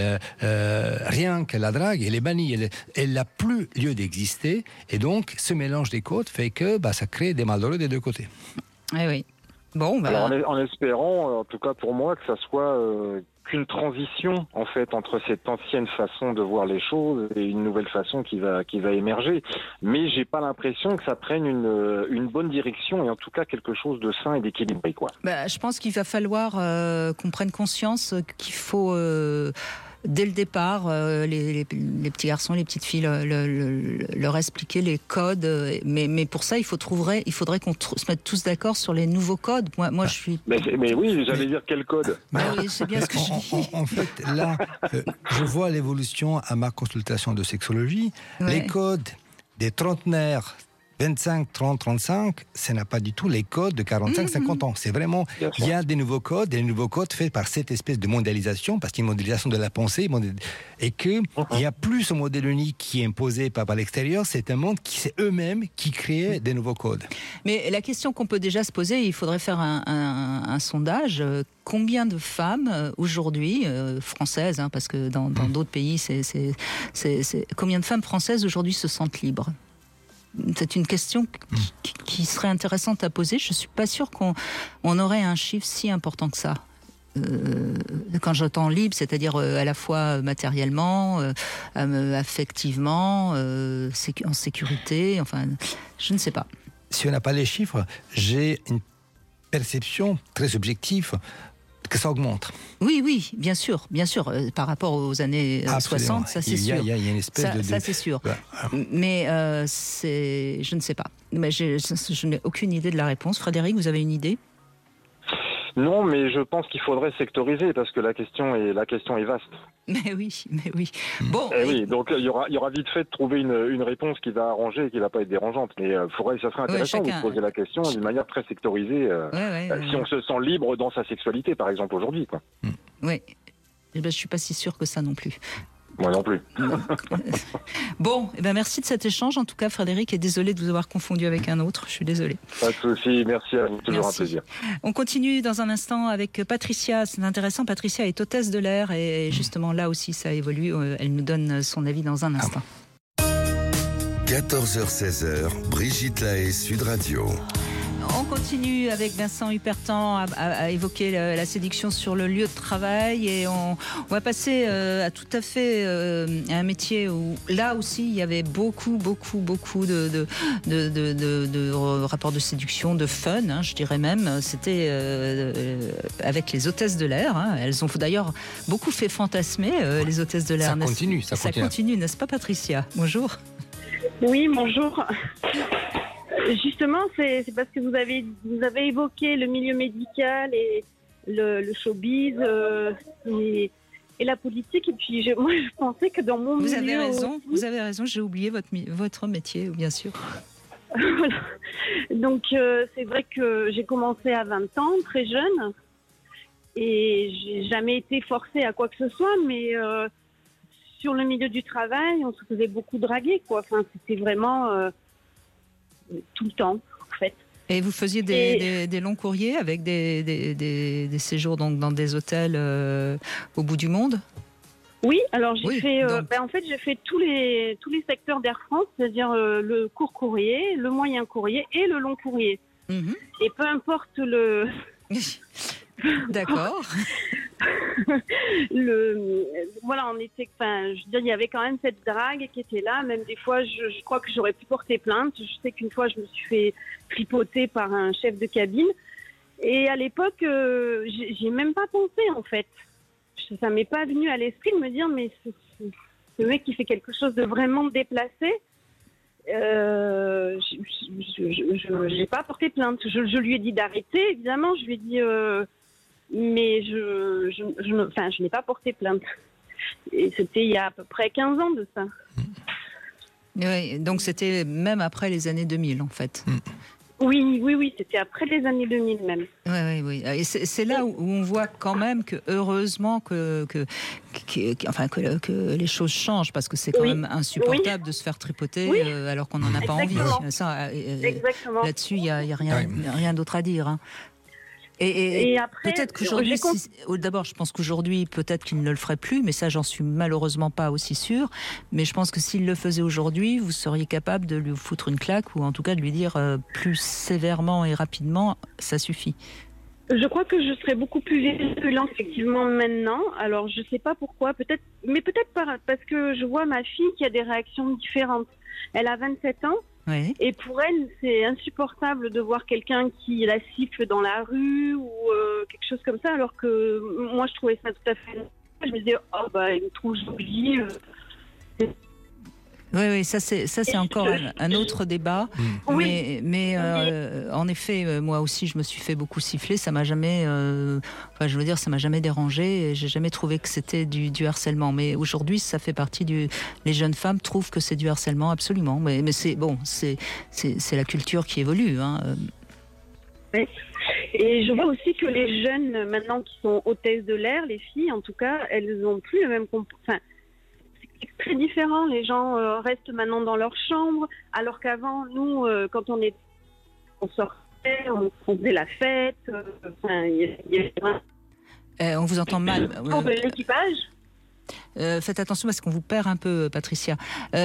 rien que la drague, elle est bannie, elle n'a plus lieu d'exister, et donc, ce mélange des codes fait que ça crée des malheureux des deux côtés. Oui, oui. Bon, Alors, en espérant, en tout cas pour moi, que ça soit qu'une transition en fait entre cette ancienne façon de voir les choses et une nouvelle façon qui va émerger. Mais j'ai pas l'impression que ça prenne une bonne direction et en tout cas quelque chose de sain et d'équilibré, quoi. Je pense qu'il va falloir qu'on prenne conscience qu'il faut dès le départ, les petits garçons, les petites filles, leur expliquer les codes. Mais pour ça, il faudrait qu'on se mette tous d'accord sur les nouveaux codes. Moi, je suis. Mais oui, j'allais dire quel code. Oui, c'est bien ce que je dis. En fait, là, je vois l'évolution à ma consultation de sexologie. Ouais. Les codes des trentenaires, 25, 30, 35, ce n'est pas du tout les codes de 45, 50 ans. C'est vraiment, il y a des nouveaux codes, et les nouveaux codes faits par cette espèce de mondialisation, parce qu'il y a une mondialisation de la pensée, et qu'il n'y a plus ce modèle unique qui est imposé par l'extérieur, c'est un monde qui, c'est eux-mêmes qui créent des nouveaux codes. Mais la question qu'on peut déjà se poser, il faudrait faire un sondage. Combien de femmes aujourd'hui, françaises, parce que dans d'autres pays, combien de femmes françaises aujourd'hui se sentent libres ? C'est une question qui serait intéressante à poser. Je ne suis pas sûre qu'on aurait un chiffre si important que ça. Quand j'entends libre, c'est-à-dire à la fois matériellement, affectivement, en sécurité, enfin, je ne sais pas. Si on n'a pas les chiffres, j'ai une perception très objective que ça augmente. Oui, bien sûr, par rapport aux années 60, ça c'est sûr. Il y a une espèce ça c'est sûr. Mais je ne sais pas. Mais je n'ai aucune idée de la réponse. Frédéric, vous avez une idée ? Non, mais je pense qu'il faudrait sectoriser parce que la question est vaste. Mais oui. Bon. Oui, donc il y aura vite fait de trouver une réponse qui va arranger et qui ne va pas être dérangeante. Mais ça serait intéressant de poser la question d'une manière très sectorisée. Si on se sent libre dans sa sexualité, par exemple, aujourd'hui, quoi. Oui. Je ne suis pas si sûre que ça non plus. Moi non plus. Bon, merci de cet échange. En tout cas, Frédéric, et désolé de vous avoir confondu avec un autre. Je suis désolée. Pas de souci. Merci à vous. Toujours un plaisir. On continue dans un instant avec Patricia. C'est intéressant. Patricia est hôtesse de l'air et justement là aussi ça évolue. Elle nous donne son avis dans un instant. 14h-16h, Brigitte Lahaie, Sud Radio. On continue avec Vincent Hupertan à évoquer la séduction sur le lieu de travail et on va passer à tout à fait à un métier où là aussi il y avait beaucoup de rapports de séduction, de fun, je dirais même. C'était avec les hôtesses de l'air. Elles ont d'ailleurs beaucoup fait fantasmer les hôtesses de l'air. Ça continue, n'est-ce pas, Patricia ? Bonjour. Oui, bonjour. Justement, c'est parce que vous avez évoqué le milieu médical et le showbiz et la politique. Et puis, moi, je pensais que dans mon milieu... Vous avez raison, j'ai oublié votre métier, bien sûr. Voilà. Donc, c'est vrai que j'ai commencé à 20 ans, très jeune. Et j'ai jamais été forcée à quoi que ce soit, mais... sur le milieu du travail, on se faisait beaucoup draguer, quoi. Enfin, c'était vraiment... tout le temps, en fait. Et vous faisiez des longs courriers avec des séjours donc, dans des hôtels au bout du monde ? Oui, alors j'ai fait tous les secteurs d'Air France, c'est-à-dire le court courrier, le moyen courrier et le long courrier. Mm-hmm. Et peu importe le... D'accord. Voilà, il y avait quand même cette drague qui était là. Même des fois, je crois que j'aurais pu porter plainte. Je sais qu'une fois, je me suis fait tripoter par un chef de cabine. Et à l'époque, j'ai même pas pensé, en fait. Ça m'est pas venu à l'esprit de me dire, mais ce mec qui fait quelque chose de vraiment déplacé. Je n'ai pas porté plainte. Je lui ai dit d'arrêter, évidemment. Je lui ai dit, mais je n'ai pas porté plainte. Et c'était il y a à peu près 15 ans de ça. Oui, donc c'était même après les années 2000, en fait. Oui, c'était après les années 2000 même. Oui. Et c'est là où on voit quand même que heureusement que les choses changent, parce que c'est quand même insupportable de se faire tripoter alors qu'on n'en a pas envie. Ça, là-dessus, il n'y a rien d'autre à dire. Hein. Et après, peut-être qu'aujourd'hui, d'abord, je pense qu'aujourd'hui, peut-être qu'il ne le ferait plus, mais ça, j'en suis malheureusement pas aussi sûre. Mais je pense que s'il le faisait aujourd'hui, vous seriez capable de lui foutre une claque, ou en tout cas de lui dire plus sévèrement et rapidement, ça suffit. Je crois que je serais beaucoup plus vigilante effectivement maintenant. Alors, je sais pas pourquoi, peut-être parce que je vois ma fille qui a des réactions différentes. Elle a 27 ans. Oui. Et pour elle, c'est insupportable de voir quelqu'un qui la siffle dans la rue ou quelque chose comme ça, alors que moi, je trouvais ça tout à fait... Je me disais, il me trouve jolie. Oui, ça c'est encore un autre débat. Mais en effet, moi aussi, je me suis fait beaucoup siffler. Ça m'a jamais, ça m'a jamais dérangé. Et j'ai jamais trouvé que c'était du harcèlement. Mais aujourd'hui, ça fait partie les jeunes femmes trouvent que c'est du harcèlement, absolument. Mais c'est bon, c'est la culture qui évolue. Hein. Oui. Et je vois aussi que les jeunes maintenant qui sont hôtesses de l'air, les filles, en tout cas, elles n'ont plus le même comportement. C'est très différent. Les gens restent maintenant dans leur chambre, alors qu'avant, nous, quand on sortait, on faisait la fête. On vous entend mal. Pour l'équipage. Faites attention parce qu'on vous perd un peu, Patricia.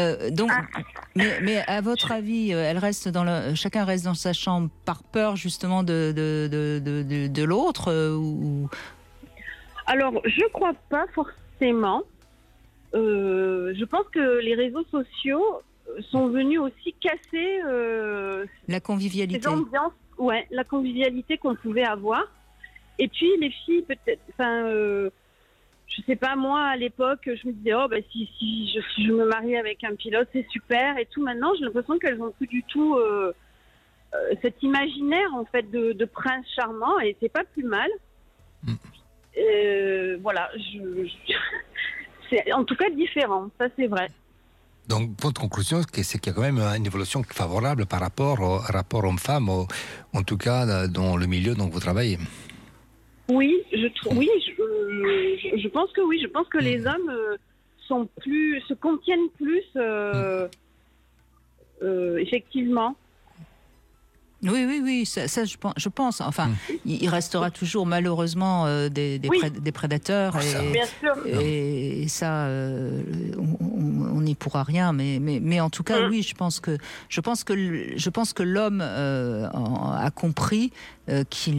Mais à votre avis, chacun reste dans sa chambre par peur justement de l'autre ou... Alors, je crois pas forcément. Je pense que les réseaux sociaux sont venus aussi casser la convivialité. Les ambiances, la convivialité qu'on pouvait avoir. Et puis les filles, peut-être, je sais pas, moi à l'époque, je me disais si je me marie avec un pilote, c'est super et tout. Maintenant, j'ai l'impression qu'elles ont plus du tout cet imaginaire en fait de prince charmant, et c'est pas plus mal. Voilà, c'est en tout cas différent, ça c'est vrai. Donc votre conclusion, c'est qu'il y a quand même une évolution favorable par rapport au rapport homme-femme, en tout cas dans le milieu dont vous travaillez. Oui, je pense que oui. Je pense que les hommes se contiennent plus, effectivement. Oui, ça je pense. Enfin, il restera toujours malheureusement des prédateurs. Bien sûr. Et ça, on n'y pourra rien. Mais en tout cas, oui, je pense que l'homme a compris que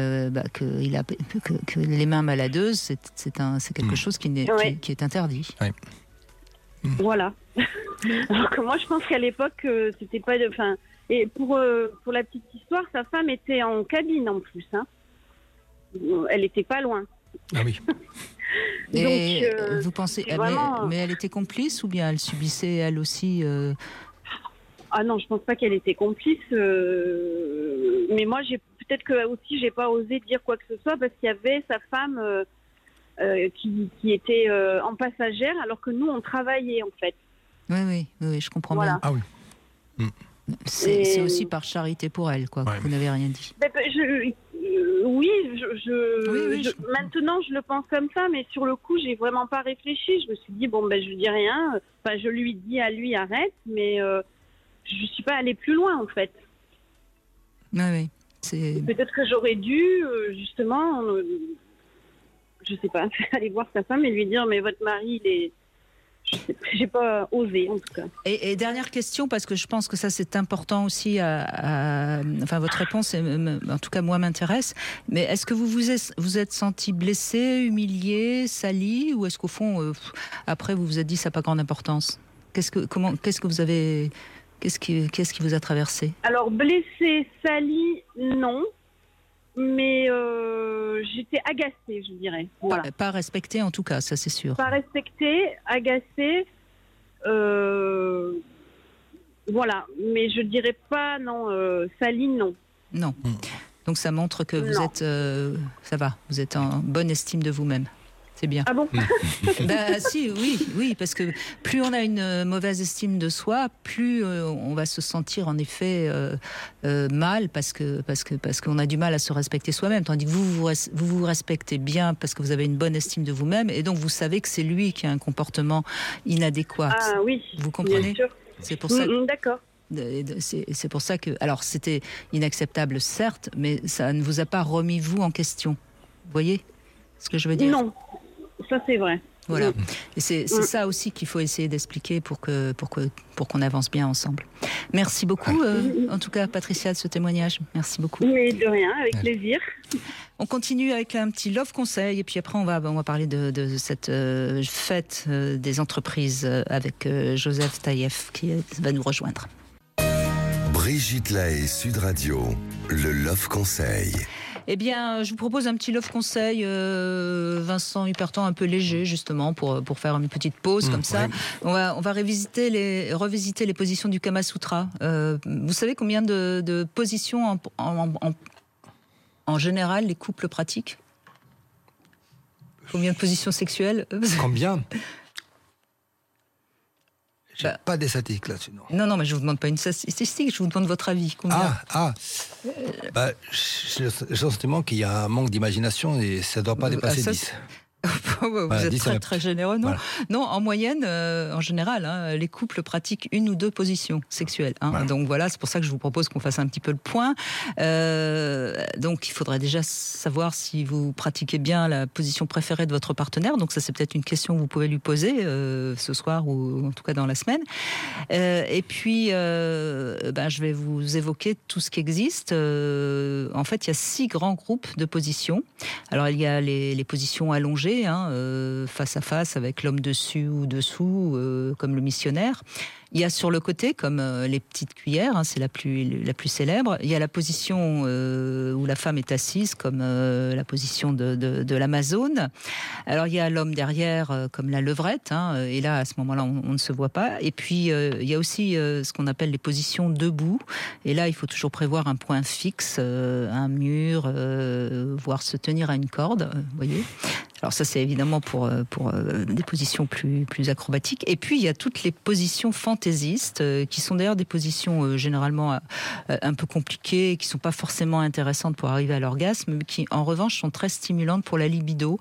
les mains maladeuses, c'est quelque chose qui est interdit. Oui. Voilà. Alors que moi, je pense qu'à l'époque, c'était pas et pour la petite histoire, sa femme était en cabine en plus. Hein. Elle était pas loin. Ah oui. Et donc, vous pensez, mais elle était complice ou bien elle subissait elle aussi Ah non, je pense pas qu'elle était complice. Mais moi, peut-être que aussi, j'ai pas osé dire quoi que ce soit parce qu'il y avait sa femme qui était en passagère, alors que nous, on travaillait en fait. Oui, je comprends bien. Ah oui. C'est aussi par charité pour elle, quoi. Ouais, vous n'avez rien dit. Maintenant, je le pense comme ça, mais sur le coup, j'ai vraiment pas réfléchi. Je me suis dit, je dis rien. Enfin, je lui dis à lui, arrête, mais je suis pas allée plus loin, en fait. Oui. Peut-être que j'aurais dû, justement, je sais pas, aller voir sa femme et lui dire, mais votre mari, il est... J'ai pas osé, en tout cas. Et dernière question, parce que je pense que ça c'est important aussi. Enfin, votre réponse, en tout cas moi, m'intéresse. Mais est-ce que vous êtes senti blessé, humilié, sali, ou est-ce qu'au fond, après vous vous êtes dit ça n'a pas grande importance? Qu'est-ce qui vous a traversé? Alors blessé, sali, non. Mais j'étais agacée, je dirais. Voilà. Pas respectée en tout cas, ça c'est sûr. Pas respectée, agacée. Voilà, mais je dirais pas, non, Saline, non. Non. Donc ça montre que vous êtes, ça va, vous êtes en bonne estime de vous-même. C'est bien. Ah bon? Si, oui, parce que plus on a une mauvaise estime de soi, plus on va se sentir en effet mal parce qu'on a du mal à se respecter soi-même. Tandis que vous respectez bien parce que vous avez une bonne estime de vous-même et donc vous savez que c'est lui qui a un comportement inadéquat. Ah oui. Vous comprenez? Bien sûr. C'est pour ça. D'accord. C'est pour ça que, alors c'était inacceptable certes, mais ça ne vous a pas remis vous en question. Vous voyez ce que je veux dire? Non. Ça, c'est vrai. Voilà. Et c'est ça aussi qu'il faut essayer d'expliquer pour qu'on avance bien ensemble. Merci beaucoup, en tout cas, Patricia, de ce témoignage. Merci beaucoup. Mais de rien, avec plaisir. On continue avec un petit love conseil et puis après on va parler de cette fête des entreprises avec Joseph Taïef qui va nous rejoindre. Brigitte Lahaie, Sud Radio, le love conseil. Eh bien, je vous propose un petit love conseil, Vincent Hupertan, un peu léger, justement, pour faire une petite pause comme ça. Ouais. On va revisiter les positions du Kama Sutra. Vous savez combien de positions en général les couples pratiquent? Combien de positions sexuelles? Combien? J'ai pas des statistiques là-dessus, non. Non, mais je vous demande pas une statistique, je vous demande votre avis. Combien? J'ai le sentiment qu'il y a un manque d'imagination et ça ne doit pas dépasser 10. Vous êtes très, très généreux, non? Voilà. Non, en moyenne, en général, les couples pratiquent 1 ou 2 positions sexuelles. Voilà. Donc voilà, c'est pour ça que je vous propose qu'on fasse un petit peu le point. Donc il faudrait déjà savoir si vous pratiquez bien la position préférée de votre partenaire. Donc ça, c'est peut-être une question que vous pouvez lui poser ce soir ou en tout cas dans la semaine. Et puis, je vais vous évoquer tout ce qui existe. En fait, il y a 6 grands groupes de positions. Alors il y a les positions allongées, face à face avec l'homme dessus ou dessous, comme le missionnaire. Il y a sur le côté, comme les petites cuillères, c'est la plus célèbre. Il y a la position où la femme est assise, comme la position de l'Amazone. Alors il y a l'homme derrière, comme la levrette, et là, à ce moment-là, on ne se voit pas. Et puis, il y a aussi ce qu'on appelle les positions debout. Et là, il faut toujours prévoir un point fixe, un mur, voire se tenir à une corde, vous voyez. Alors ça, c'est évidemment pour des positions plus acrobatiques. Et puis, il y a toutes les positions fantaisistes, qui sont d'ailleurs des positions généralement un peu compliquées, qui ne sont pas forcément intéressantes pour arriver à l'orgasme, mais qui, en revanche, sont très stimulantes pour la libido.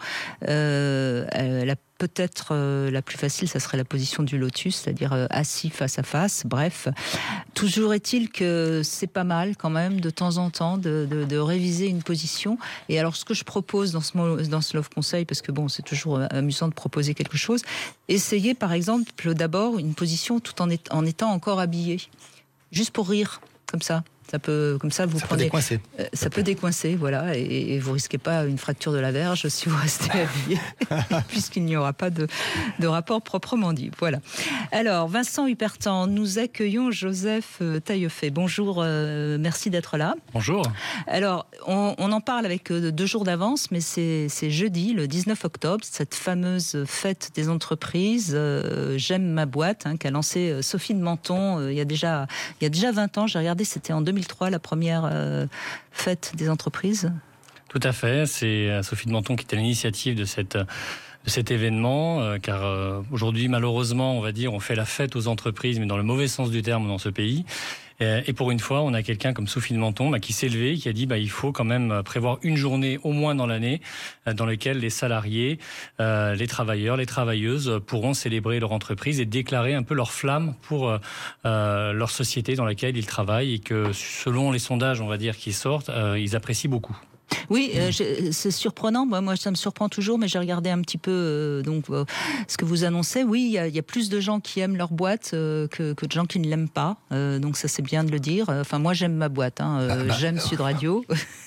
Peut-être la plus facile, ça serait la position du lotus, c'est-à-dire assis face à face. Bref, toujours est-il que c'est pas mal quand même de temps en temps de réviser une position. Et alors, ce que je propose dans ce love conseil, parce que bon, c'est toujours amusant de proposer quelque chose, essayez par exemple d'abord une position tout en étant encore habillé, juste pour rire, comme ça. Ça peut décoincer. Ça peut décoincer, voilà, et vous risquez pas une fracture de la verge si vous restez habillé, puisqu'il n'y aura pas de rapport proprement dit. Voilà. Alors, Vincent Hupertan, nous accueillons Joseph Taillefet. Bonjour, merci d'être là. Bonjour. Alors, on en parle avec 2 jours d'avance, mais c'est jeudi, le 19 octobre, cette fameuse fête des entreprises, J'aime ma boîte, qu'a lancée Sophie de Menton il y a déjà 20 ans. J'ai regardé, c'était en 2003, la première fête des entreprises. Tout à fait, c'est Sophie de Menton qui était à l'initiative de cet événement, car aujourd'hui, malheureusement, on va dire, on fait la fête aux entreprises, mais dans le mauvais sens du terme dans ce pays. Et pour une fois, on a quelqu'un comme Sophie de Menton qui s'est levée, qui a dit il faut quand même prévoir une journée au moins dans l'année dans laquelle les salariés, les travailleurs, les travailleuses pourront célébrer leur entreprise et déclarer un peu leur flamme pour leur société dans laquelle ils travaillent et que selon les sondages, on va dire, qui sortent, ils apprécient beaucoup. Oui, c'est surprenant. Moi, ça me surprend toujours, mais j'ai regardé un petit peu ce que vous annoncez. Oui, il y a plus de gens qui aiment leur boîte que de gens qui ne l'aiment pas. Donc ça, c'est bien de le dire. Enfin, moi, j'aime ma boîte. J'aime Sud Radio.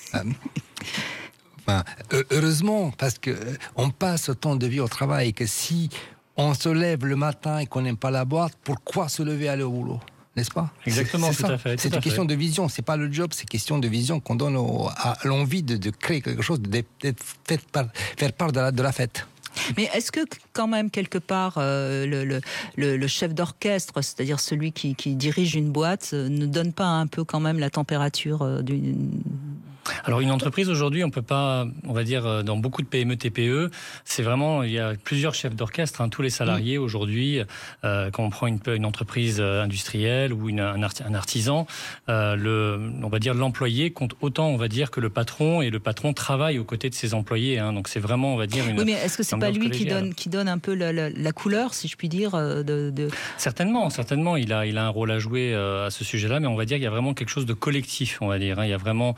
Heureusement, parce qu'on passe autant de vie au travail que si on se lève le matin et qu'on n'aime pas la boîte, pourquoi se lever aller au boulot ? N'est-ce pas? Exactement, tout à fait. C'est une question de vision, c'est pas le job, c'est une question de vision qu'on donne à l'envie de créer quelque chose, de faire part de la fête. Mais est-ce que quand même quelque part le chef d'orchestre, c'est-à-dire celui qui dirige une boîte, ne donne pas un peu quand même la température d'une... Alors une entreprise aujourd'hui, on peut pas, on va dire dans beaucoup de PME TPE, c'est vraiment, il y a plusieurs chefs d'orchestre, tous les salariés aujourd'hui, quand on prend une entreprise industrielle ou un artisan, on va dire l'employé compte autant, on va dire, que le patron, et le patron travaille aux côtés de ses employés, donc c'est vraiment, on va dire, Oui, mais est-ce que c'est pas lui qui donne un peu la couleur, si je puis dire, Certainement, il a un rôle à jouer à ce sujet-là, mais on va dire qu'il y a vraiment quelque chose de collectif, on va dire, il y a vraiment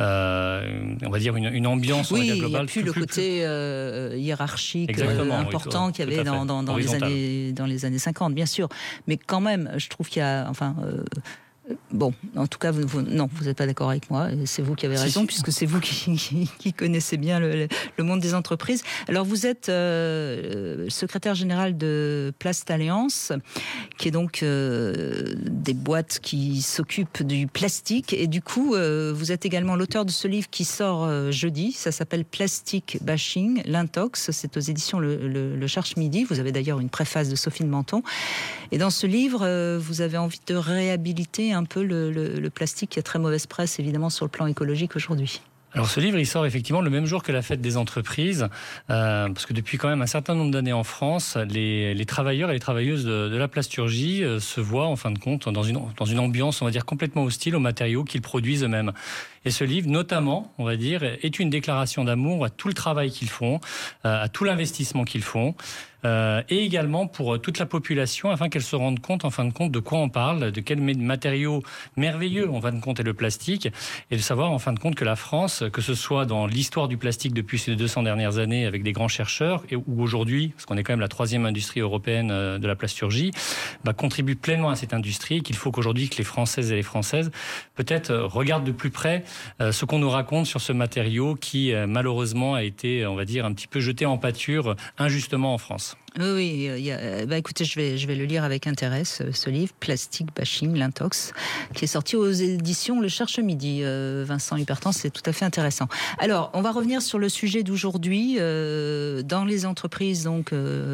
on va dire une ambiance globale. Il n'y a plus le côté hiérarchique important qu'il y avait dans les années 50, bien sûr. Mais quand même, je trouve qu'il y a... Bon, en tout cas, vous n'êtes pas d'accord avec moi. C'est vous qui avez raison, puisque c'est vous qui connaissez bien le monde des entreprises. Alors, vous êtes secrétaire général de Plastalliance, qui est donc des boîtes qui s'occupent du plastique. Et du coup, vous êtes également l'auteur de ce livre qui sort jeudi. Ça s'appelle Plastic Bashing, l'intox. C'est aux éditions Le Cherche Midi. Vous avez d'ailleurs une préface de Sophie de Menton. Et dans ce livre, vous avez envie de réhabiliter un peu le plastique qui a très mauvaise presse, évidemment, sur le plan écologique aujourd'hui. Alors ce livre, il sort effectivement le même jour que la fête des entreprises, parce que depuis quand même un certain nombre d'années en France, les travailleurs et les travailleuses de la plasturgie se voient en fin de compte dans une ambiance, on va dire, complètement hostile aux matériaux qu'ils produisent eux-mêmes. Et ce livre, notamment, on va dire, est une déclaration d'amour à tout le travail qu'ils font, à tout l'investissement qu'ils font, et également pour toute la population, afin qu'elle se rende compte, en fin de compte, de quoi on parle, de quels matériaux merveilleux, en fin de compte, est le plastique, et de savoir, en fin de compte, que la France, que ce soit dans l'histoire du plastique depuis ces 200 dernières années, avec des grands chercheurs, ou aujourd'hui, parce qu'on est quand même la 3e industrie européenne de la plasturgie, contribue pleinement à cette industrie, et qu'il faut qu'aujourd'hui, que les Françaises et les Françaises, peut-être, regardent de plus près ce qu'on nous raconte sur ce matériau qui, malheureusement, a été, on va dire, un petit peu jeté en pâture injustement en France. Oui, écoutez, je vais le lire avec intérêt, ce livre, Plastic Bashing, l'intox, qui est sorti aux éditions Le Cherche Midi. Vincent Hupertan, c'est tout à fait intéressant. Alors, on va revenir sur le sujet d'aujourd'hui. Dans les entreprises, donc,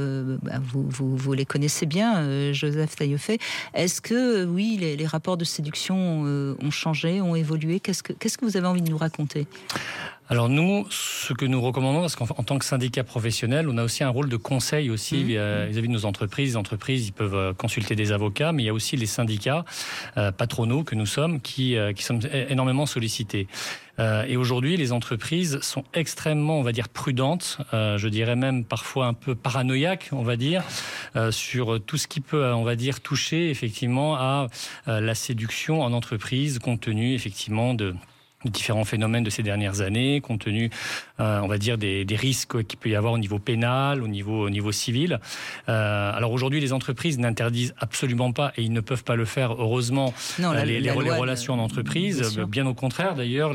vous les connaissez bien, Joseph Taillefer. Est-ce que, oui, les rapports de séduction ont changé, ont évolué ? Qu'est-ce que vous avez envie de nous raconter ? Alors nous, ce que nous recommandons, parce qu'en tant que syndicat professionnel, on a aussi un rôle de conseil aussi vis-à-vis de nos entreprises. Les entreprises, ils peuvent consulter des avocats, mais il y a aussi les syndicats patronaux que nous sommes qui sommes énormément sollicités. Et aujourd'hui, les entreprises sont extrêmement, on va dire, prudentes, je dirais même parfois un peu paranoïaques, on va dire, sur tout ce qui peut, on va dire, toucher effectivement à la séduction en entreprise, compte tenu effectivement de différents phénomènes de ces dernières années, compte tenu, on va dire, des risques qu'il peut y avoir au niveau pénal, au niveau civil. Alors aujourd'hui, les entreprises n'interdisent absolument pas, et ils ne peuvent pas le faire, heureusement, les relations en entreprise. Bien au contraire, d'ailleurs,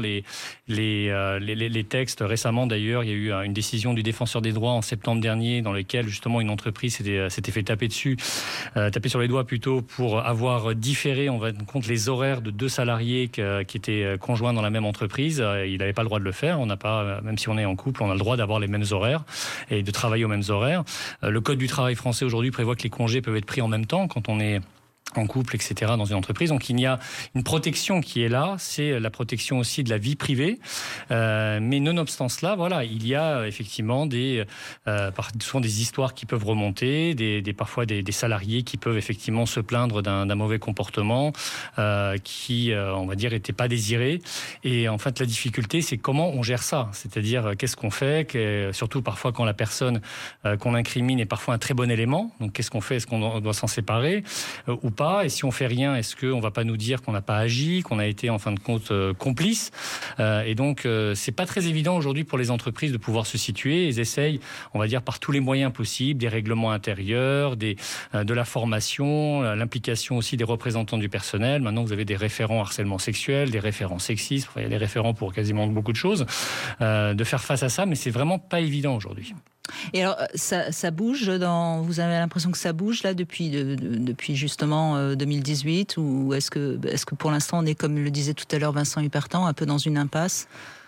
les textes, récemment, d'ailleurs, il y a eu une décision du défenseur des droits en septembre dernier, dans lequel, justement, une entreprise s'était fait taper sur les doigts plutôt, pour avoir différé, on va compte, les horaires de 2 salariés qui étaient conjoints dans la même entreprise. Il n'avait pas le droit de le faire. On n'a pas, même si on est en couple, on a le droit d'avoir les mêmes horaires et de travailler aux mêmes horaires. Le Code du travail français aujourd'hui prévoit que les congés peuvent être pris en même temps quand on est en couple, etc., dans une entreprise. Donc il y a une protection qui est là, c'est la protection aussi de la vie privée. Mais nonobstant cela, voilà, il y a effectivement souvent des histoires qui peuvent remonter, parfois des salariés qui peuvent effectivement se plaindre d'un mauvais comportement qui, on va dire, n'était pas désiré. Et en fait, la difficulté, c'est comment on gère ça. C'est-à-dire, qu'est-ce qu'on fait, surtout parfois quand la personne qu'on incrimine est parfois un très bon élément. Donc qu'est-ce qu'on fait ? Est-ce qu'on doit s'en séparer ou pas ? Et si on fait rien, est-ce qu'on ne va pas nous dire qu'on n'a pas agi, qu'on a été en fin de compte complice ? Et donc, c'est pas très évident aujourd'hui pour les entreprises de pouvoir se situer. Ils essayent, on va dire, par tous les moyens possibles, des règlements intérieurs, de la formation, l'implication aussi des représentants du personnel. Maintenant, vous avez des référents harcèlement sexuel, des référents sexistes, il y a des référents pour quasiment beaucoup de choses, de faire face à ça, mais c'est vraiment pas évident aujourd'hui. Et alors, ça bouge vous avez l'impression que ça bouge là depuis justement 2018, ou est-ce que pour l'instant on est, comme le disait tout à l'heure Vincent Hupertan, un peu dans une impasse ?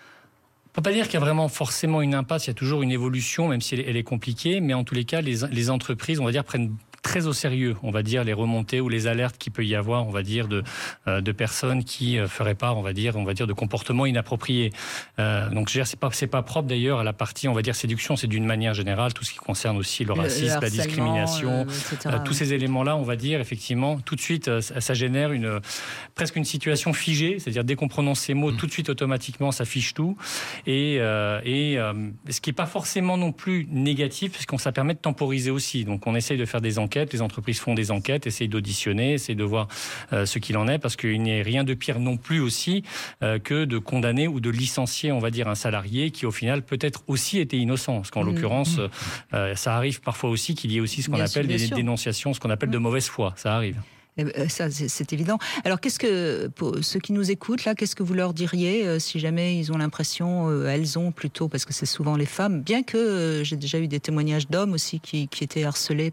On ne peut pas dire qu'il y a vraiment forcément une impasse, il y a toujours une évolution, même si elle est compliquée, mais en tous les cas, les entreprises, on va dire, prennent très au sérieux, on va dire, les remontées ou les alertes qu'il peut y avoir, on va dire, de personnes qui feraient part, on va dire, de comportements inappropriés. Donc, je veux dire, c'est pas propre d'ailleurs à la partie, on va dire, séduction, c'est d'une manière générale, tout ce qui concerne aussi le racisme, la discrimination, tous ces éléments-là, on va dire, effectivement, tout de suite, ça génère presque une situation figée, c'est-à-dire dès qu'on prononce ces mots, tout de suite, automatiquement, ça fiche tout. Et ce qui n'est pas forcément non plus négatif, puisqu'on ça permet de temporiser aussi. Donc, on essaye de faire des enquêtes. Les entreprises font des enquêtes, essayent d'auditionner, essayent de voir ce qu'il en est, parce qu'il n'y a rien de pire non plus aussi que de condamner ou de licencier, on va dire, un salarié qui, au final, peut-être aussi était innocent. Parce qu'en l'occurrence, ça arrive parfois aussi qu'il y ait aussi ce qu'on appelle des dénonciations, ce qu'on appelle de mauvaise foi. Ça arrive. Ça, c'est évident. Alors, pour ceux qui nous écoutent, là, qu'est-ce que vous leur diriez si jamais ils ont l'impression, elles ont plutôt, parce que c'est souvent les femmes, bien que j'ai déjà eu des témoignages d'hommes aussi qui étaient harcelés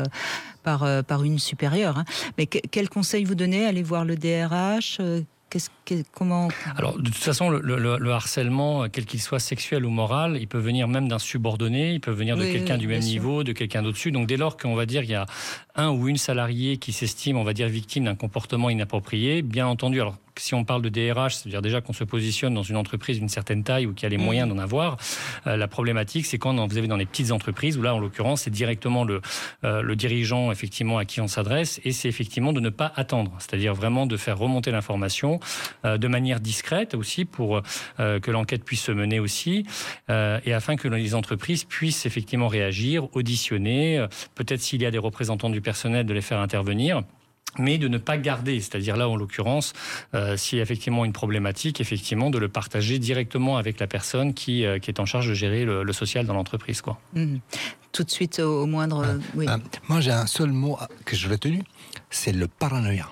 par une supérieure. Hein. Mais quel conseil vous donnez? Allez voir le DRH comment... Alors, de toute façon, le harcèlement, quel qu'il soit sexuel ou moral, il peut venir même d'un subordonné, il peut venir de quelqu'un du même niveau, de quelqu'un d'au-dessus. Donc, dès lors qu'on va dire il y a un ou une salariée qui s'estime, on va dire, victime d'un comportement inapproprié, bien entendu, alors si on parle de DRH, c'est-à-dire déjà qu'on se positionne dans une entreprise d'une certaine taille ou qui a les moyens d'en avoir. La problématique, c'est quand vous avez dans les petites entreprises, où là, en l'occurrence, c'est directement le dirigeant, effectivement, à qui on s'adresse, et c'est effectivement de ne pas attendre. C'est-à-dire vraiment de faire remonter l'information de manière discrète aussi, pour que l'enquête puisse se mener aussi, et afin que les entreprises puissent effectivement réagir, auditionner, peut-être s'il y a des représentants du personnel, de les faire intervenir, mais de ne pas garder, c'est-à-dire là, en l'occurrence, s'il y a effectivement une problématique, effectivement, de le partager directement avec la personne qui est en charge de gérer le social dans l'entreprise, quoi. Tout de suite, au moindre... oui. Moi, j'ai un seul mot que je retenu, c'est le paranoïa.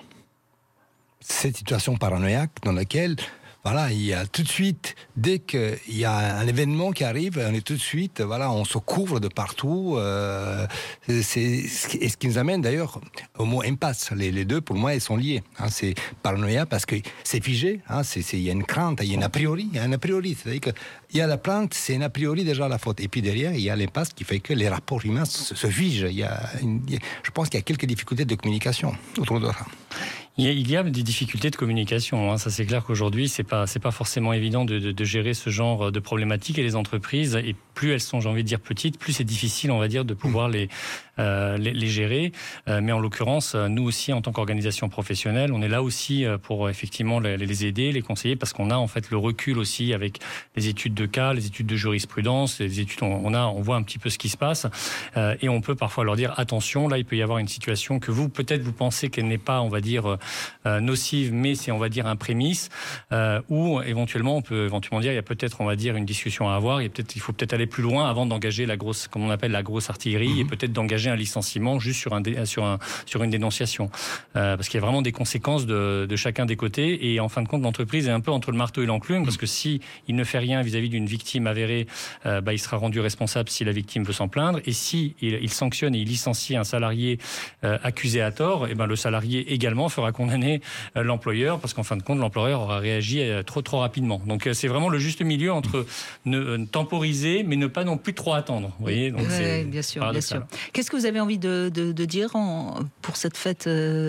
Cette situation paranoïaque dans laquelle... Voilà, il y a tout de suite, dès qu'il y a un événement qui arrive, on est tout de suite, voilà, on se couvre de partout. Et ce qui nous amène d'ailleurs au mot impasse. Les deux, pour moi, ils sont liés. Hein, c'est paranoïa parce que c'est figé. Hein, il y a une crainte, il y a un a priori. C'est-à-dire qu'il y a la plainte, c'est un a priori déjà la faute. Et puis derrière, il y a l'impasse qui fait que les rapports humains se figent. Je pense qu'il y a quelques difficultés de communication autour de ça. Il y a des difficultés de communication. Hein. Ça, c'est clair qu'aujourd'hui, c'est pas forcément évident de gérer ce genre de problématiques. Et les entreprises, et plus elles sont, j'ai envie de dire, petites, plus c'est difficile, on va dire, de pouvoir les gérer. Mais en l'occurrence, nous aussi, en tant qu'organisation professionnelle, on est là aussi pour effectivement les aider, les conseiller, parce qu'on a en fait le recul aussi avec les études de cas, les études de jurisprudence, les études, on voit un petit peu ce qui se passe, et on peut parfois leur dire attention, là, il peut y avoir une situation que vous pensez qu'elle n'est pas, on va dire, nocive, mais c'est, on va dire, un prémisse, où éventuellement, on peut éventuellement dire, il y a peut-être, on va dire, une discussion à avoir, il faut peut-être aller plus loin avant d'engager la grosse, comme on appelle la grosse artillerie, et peut-être d'engager un licenciement juste sur une dénonciation. Parce qu'il y a vraiment des conséquences de chacun des côtés, et en fin de compte, l'entreprise est un peu entre le marteau et l'enclume, parce que si il ne fait rien vis-à-vis d'une victime avérée, il sera rendu responsable si la victime veut s'en plaindre, et si il sanctionne et il licencie un salarié accusé à tort, et le salarié également fera condamner l'employeur, parce qu'en fin de compte, l'employeur aura réagi trop rapidement. Donc c'est vraiment le juste milieu entre temporiser, mais ne pas non plus trop attendre. Vous voyez, donc bien sûr, bien sûr. Qu'est-ce que vous avez envie de dire pour cette fête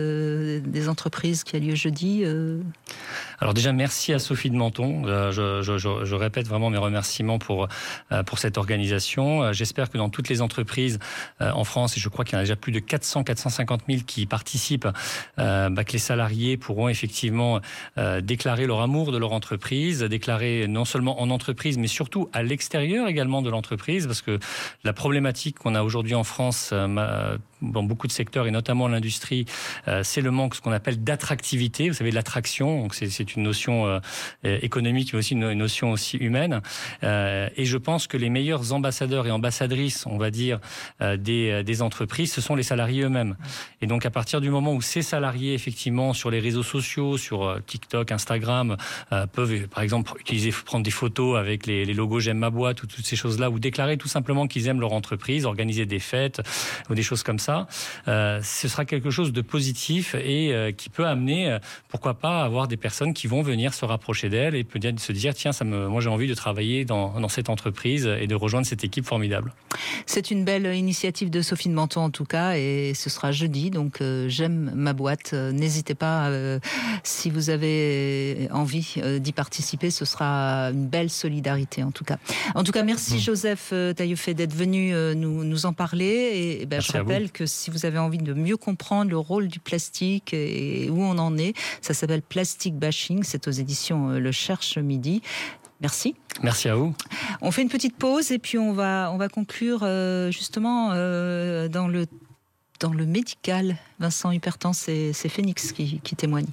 des entreprises qui a lieu jeudi Alors déjà, merci à Sophie de Menton. Je répète vraiment mes remerciements pour cette organisation. J'espère que dans toutes les entreprises en France, et je crois qu'il y en a déjà plus de 450 000 qui participent, que les salariés pourront effectivement déclarer leur amour de leur entreprise, déclarer non seulement en entreprise, mais surtout à l'extérieur également de l'entreprise, parce que la problématique qu'on a aujourd'hui en France, dans beaucoup de secteurs et notamment l'industrie, c'est le manque, ce qu'on appelle d'attractivité. Vous savez, l'attraction, donc c'est une notion économique, mais aussi une notion aussi humaine. Et je pense que les meilleurs ambassadeurs et ambassadrices, on va dire, des entreprises, ce sont les salariés eux-mêmes. Et donc, à partir du moment où ces salariés, effectivement, sur les réseaux sociaux, sur TikTok, Instagram, peuvent, par exemple, prendre des photos avec les logos J'aime ma boîte ou toutes ces choses-là, ou déclarer tout simplement qu'ils aiment leur entreprise, organiser des fêtes ou des choses comme ça, ça, ce sera quelque chose de positif et qui peut amener, pourquoi pas, à avoir des personnes qui vont venir se rapprocher d'elle et peut-être se dire tiens, moi j'ai envie de travailler dans cette entreprise et de rejoindre cette équipe formidable. C'est une belle initiative de Sophie de Menton en tout cas, et ce sera jeudi, donc j'aime ma boîte. N'hésitez pas, si vous avez envie d'y participer, ce sera une belle solidarité en tout cas. En tout cas, merci Joseph Taillefer d'être venu nous en parler, et je rappelle que si vous avez envie de mieux comprendre le rôle du plastique et où on en est, ça s'appelle Plastic Bashing, c'est aux éditions Le Cherche Midi. Merci. Merci à vous. On fait une petite pause et puis on va conclure justement dans le médical. Vincent Hupertan, c'est Phoenix qui témoigne.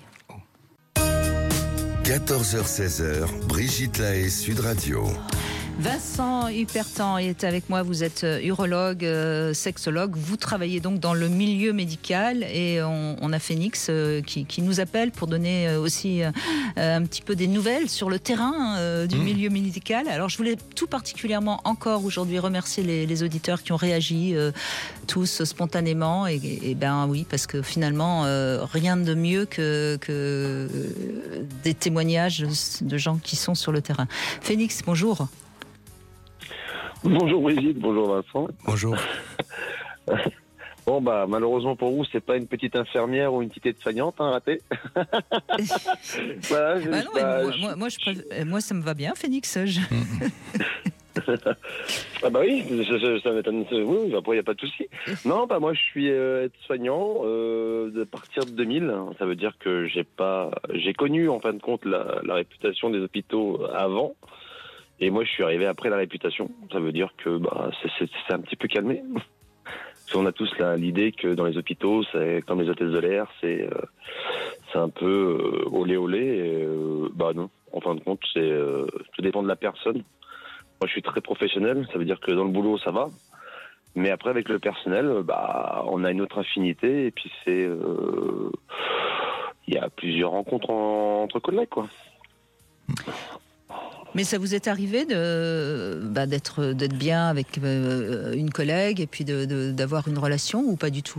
14h-16h, Brigitte Lahaie, Sud Radio. Vincent Hupertan est avec moi, vous êtes urologue, sexologue, vous travaillez donc dans le milieu médical et on a Phoenix qui nous appelle pour donner aussi un petit peu des nouvelles sur le terrain du milieu médical. Alors je voulais tout particulièrement encore aujourd'hui remercier les auditeurs qui ont réagi tous spontanément et ben oui, parce que finalement rien de mieux que des témoignages de gens qui sont sur le terrain. Phoenix, bonjour. Bonjour Brigitte, bonjour Vincent. Bonjour. Bon malheureusement pour vous, c'est pas une petite infirmière ou une petite aide-soignante, ratée. Voilà, moi ça me va bien, Phoenix. Ah bah oui, ça m'étonne. Oui, après il n'y a pas de souci. Non, moi je suis aide-soignant de partir de 2000. Ça veut dire que j'ai connu en fin de compte la réputation des hôpitaux avant. Et moi, je suis arrivé après la réputation. Ça veut dire que c'est un petit peu calmé. Parce qu'on a tous l'idée que dans les hôpitaux, c'est comme les hôtesses de l'air, c'est un peu olé olé. Et, non, en fin de compte, tout dépend de la personne. Moi, je suis très professionnel. Ça veut dire que dans le boulot, ça va. Mais après, avec le personnel, on a une autre affinité. Et puis, il y a plusieurs rencontres entre collègues, quoi. Mais ça vous est arrivé d'être bien avec une collègue et puis d'avoir une relation ou pas du tout ?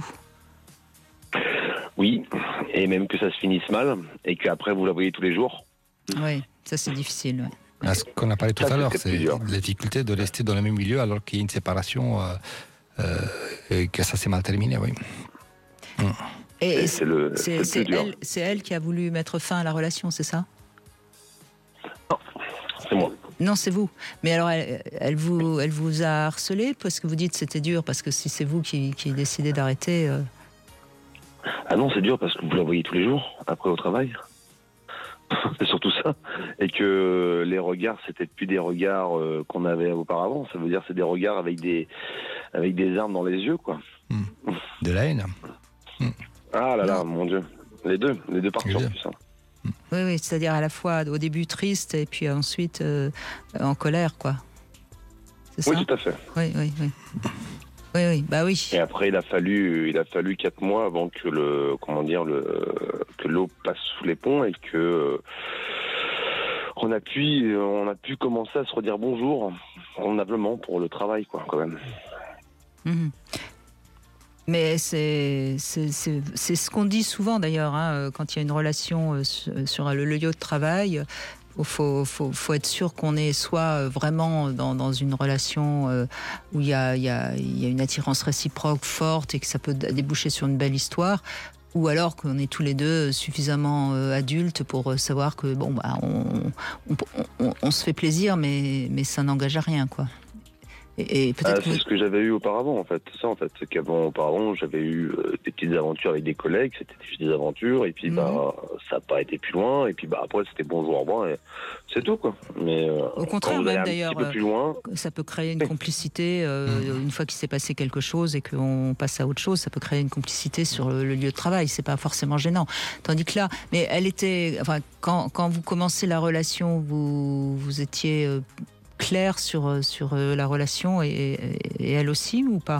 Oui, et même que ça se finisse mal et qu'après vous la voyez tous les jours. Oui, ça c'est difficile. Ouais. Ce qu'on a parlé tout à l'heure, c'est la difficulté de rester dans le même milieu alors qu'il y a une séparation et que ça s'est mal terminé, oui. Et c'est elle qui a voulu mettre fin à la relation, c'est ça ? C'est moi. Non, c'est vous. Mais alors, elle vous a harcelé parce que vous dites que c'était dur, parce que si c'est vous qui décidez d'arrêter... Ah non, c'est dur parce que vous la voyez tous les jours, après au travail. C'est surtout ça. Et que les regards, c'était plus des regards qu'on avait auparavant. Ça veut dire que c'est des regards avec des armes dans les yeux, quoi. De la haine. Ah là là, mon Dieu. Les deux parties en plus. Hein. Oui, c'est-à-dire à la fois au début triste et puis ensuite en colère, quoi. C'est ça ? Oui, tout à fait. Oui, bah oui. Et après, il a fallu 4 mois avant que l'eau passe sous les ponts et que on a pu commencer à se redire bonjour convenablement pour le travail, quoi, quand même. Mmh. Mais c'est ce qu'on dit souvent d'ailleurs, quand il y a une relation sur le lieu de travail. Il faut être sûr qu'on est soit vraiment dans une relation où il y a une attirance réciproque forte et que ça peut déboucher sur une belle histoire, ou alors qu'on est tous les deux suffisamment adultes pour savoir que on se fait plaisir, mais ça n'engage à rien, quoi. Et peut-être c'est ce que j'avais eu auparavant, en fait. C'est ça, en fait. C'est auparavant, j'avais eu des petites aventures avec des collègues, c'était juste des aventures, et puis ça n'a pas été plus loin, et puis après c'était bonjour, au revoir, et c'est tout, quoi. Mais au contraire, même d'ailleurs, plus loin, ça peut créer une complicité, une fois qu'il s'est passé quelque chose et qu'on passe à autre chose, ça peut créer une complicité sur le lieu de travail, c'est pas forcément gênant. Tandis que là, mais elle était, quand vous commencez la relation, vous étiez... clair sur la relation et elle aussi ou pas ?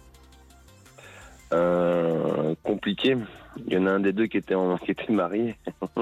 Compliqué. Il y en a un des deux qui était marié.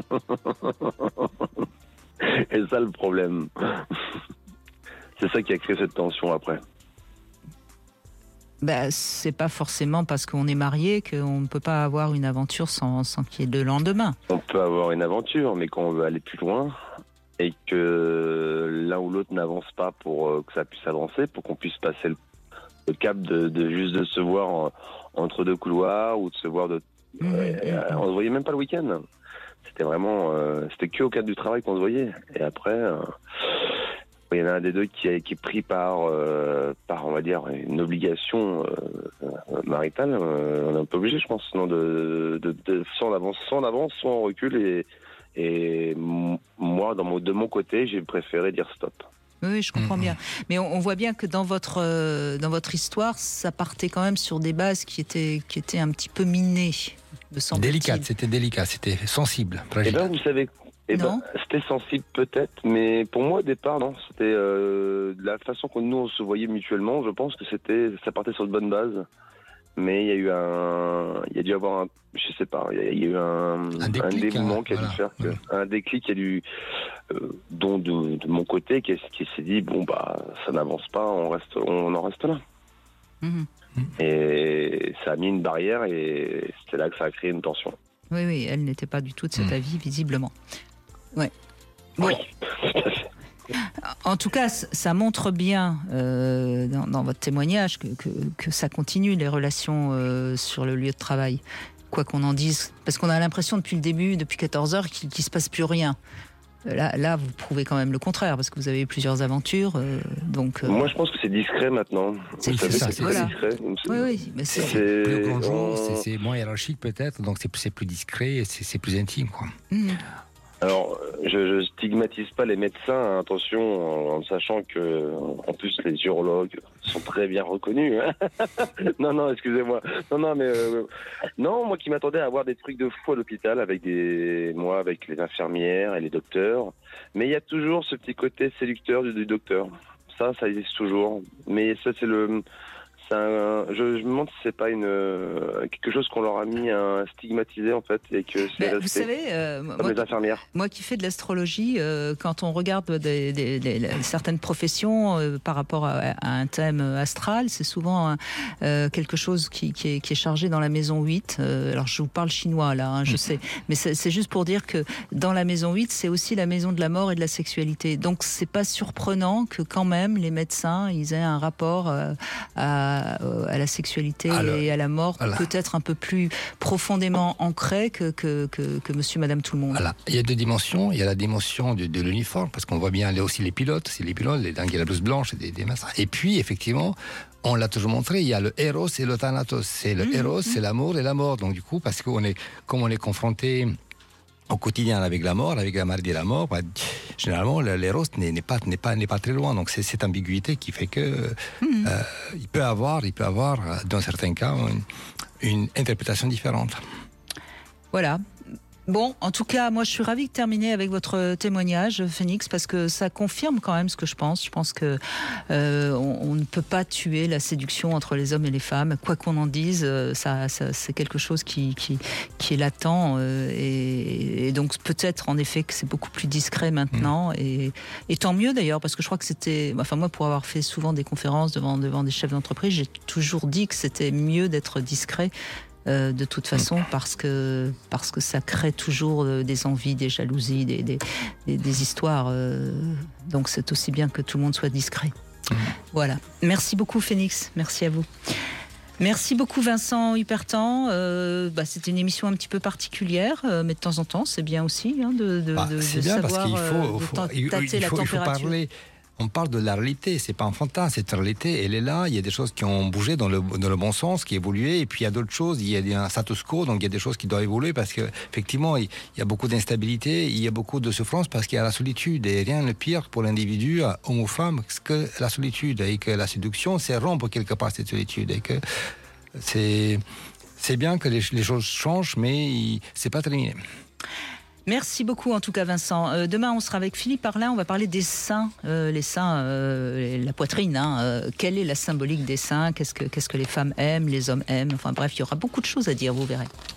Et ça le problème. C'est ça qui a créé cette tension après. C'est pas forcément parce qu'on est marié qu'on ne peut pas avoir une aventure sans qu'il y ait de lendemain. On peut avoir une aventure, mais quand on veut aller plus loin et que l'un ou l'autre n'avance pas pour que ça puisse avancer, pour qu'on puisse passer le cap de juste de se voir entre deux couloirs ou de se voir on se voyait même pas le week-end. C'était vraiment, c'était que au cadre du travail qu'on se voyait. Et après, il y en a un des deux qui est pris par, on va dire, une obligation maritale. On est un peu obligé, je pense, sinon soit on avance, soit on recule. Et moi, de mon côté, j'ai préféré dire stop. Oui, je comprends bien. Mais on voit bien que dans votre histoire, ça partait quand même sur des bases qui étaient un petit peu minées, me semble-t-il. C'était délicat, c'était sensible. Eh bien, vous savez, c'était sensible peut-être, mais pour moi, au départ, non. C'était de la façon que nous, on se voyait mutuellement, je pense que ça partait sur de bonnes bases. Mais il y a dû avoir je sais pas, il y a eu un dévouement qui a dû faire un déclic qui a dû, dont de mon côté, qui s'est dit ça n'avance pas, on en reste là. Et ça a mis une barrière et c'est là que ça a créé une tension. Oui, elle n'était pas du tout de cet avis, visiblement. Ouais. Bon. Oui, tout à fait. En tout cas, ça montre bien dans votre témoignage que ça continue, les relations sur le lieu de travail, quoi qu'on en dise. Parce qu'on a l'impression depuis le début, depuis 14 heures, qu'il ne se passe plus rien. Là, vous prouvez quand même le contraire, parce que vous avez eu plusieurs aventures. Moi, je pense que c'est discret maintenant. C'est discret. Oui, mais c'est plus grand jour, c'est moins hiérarchique peut-être, donc c'est plus discret, c'est plus intime, quoi. Alors, je stigmatise pas les médecins, attention, en sachant que, en plus, les urologues sont très bien reconnus. Non, excusez-moi. Non, moi qui m'attendais à avoir des trucs de fou à l'hôpital avec les infirmières et les docteurs, mais il y a toujours ce petit côté séducteur du docteur. Ça existe toujours. Mais ça, je me demande si c'est pas quelque chose qu'on leur a mis à stigmatiser en fait, et que c'est vous savez, les infirmières. Moi qui fais de l'astrologie, quand on regarde certaines professions par rapport à un thème astral, c'est souvent quelque chose qui est chargé dans la maison 8. Alors je vous parle chinois là, je sais, mais c'est juste pour dire que dans la maison 8, c'est aussi la maison de la mort et de la sexualité. Donc c'est pas surprenant que quand même les médecins ils aient un rapport à la sexualité et à la mort peut-être un peu plus profondément ancré que monsieur, madame, tout le monde. Voilà. Il y a deux dimensions. Il y a la dimension de l'uniforme, parce qu'on voit bien aussi les pilotes, les dingues et la blouse blanche, des massacres. Et puis, effectivement, on l'a toujours montré, il y a le héros et le thanatos. C'est le héros, c'est l'amour et la mort. Donc du coup, parce comme on est confronté au quotidien avec la mort, avec la maladie et la mort, généralement l'éros n'est pas très loin. Donc c'est cette ambiguïté qui fait que il peut avoir dans certains cas une interprétation différente. Voilà. Bon, en tout cas, moi je suis ravie de terminer avec votre témoignage, Phénix, parce que ça confirme quand même ce que je pense. Je pense que on ne peut pas tuer la séduction entre les hommes et les femmes, quoi qu'on en dise. Ça c'est quelque chose qui est latent, et donc peut-être en effet que c'est beaucoup plus discret maintenant, et tant mieux d'ailleurs, parce que je crois que moi pour avoir fait souvent des conférences devant des chefs d'entreprise, j'ai toujours dit que c'était mieux d'être discret. De toute façon, parce que ça crée toujours des envies, des jalousies, des histoires. Donc c'est aussi bien que tout le monde soit discret. Voilà. Merci beaucoup, Phénix. Merci à vous. Merci beaucoup, Vincent Hupertan. C'était une émission un petit peu particulière, mais de temps en temps, c'est bien aussi de c'est bien savoir, parce qu'il tâter la température. Parler. On parle de la réalité, c'est pas enfantin, cette réalité, elle est là, il y a des choses qui ont bougé dans le bon sens, qui évolué, et puis il y a d'autres choses, il y a un status quo, donc il y a des choses qui doivent évoluer, parce qu'effectivement, il y a beaucoup d'instabilité, il y a beaucoup de souffrance, parce qu'il y a la solitude, et rien de pire pour l'individu, homme ou femme, que la solitude, et que la séduction, c'est rompre quelque part cette solitude, et que c'est bien que les choses changent, mais c'est pas terminé. Merci beaucoup en tout cas, Vincent. Demain on sera avec Philippe Arlin, on va parler des seins, les seins, la poitrine. Quelle est la symbolique des seins, qu'est-ce que les femmes aiment, les hommes aiment, enfin bref, il y aura beaucoup de choses à dire, vous verrez.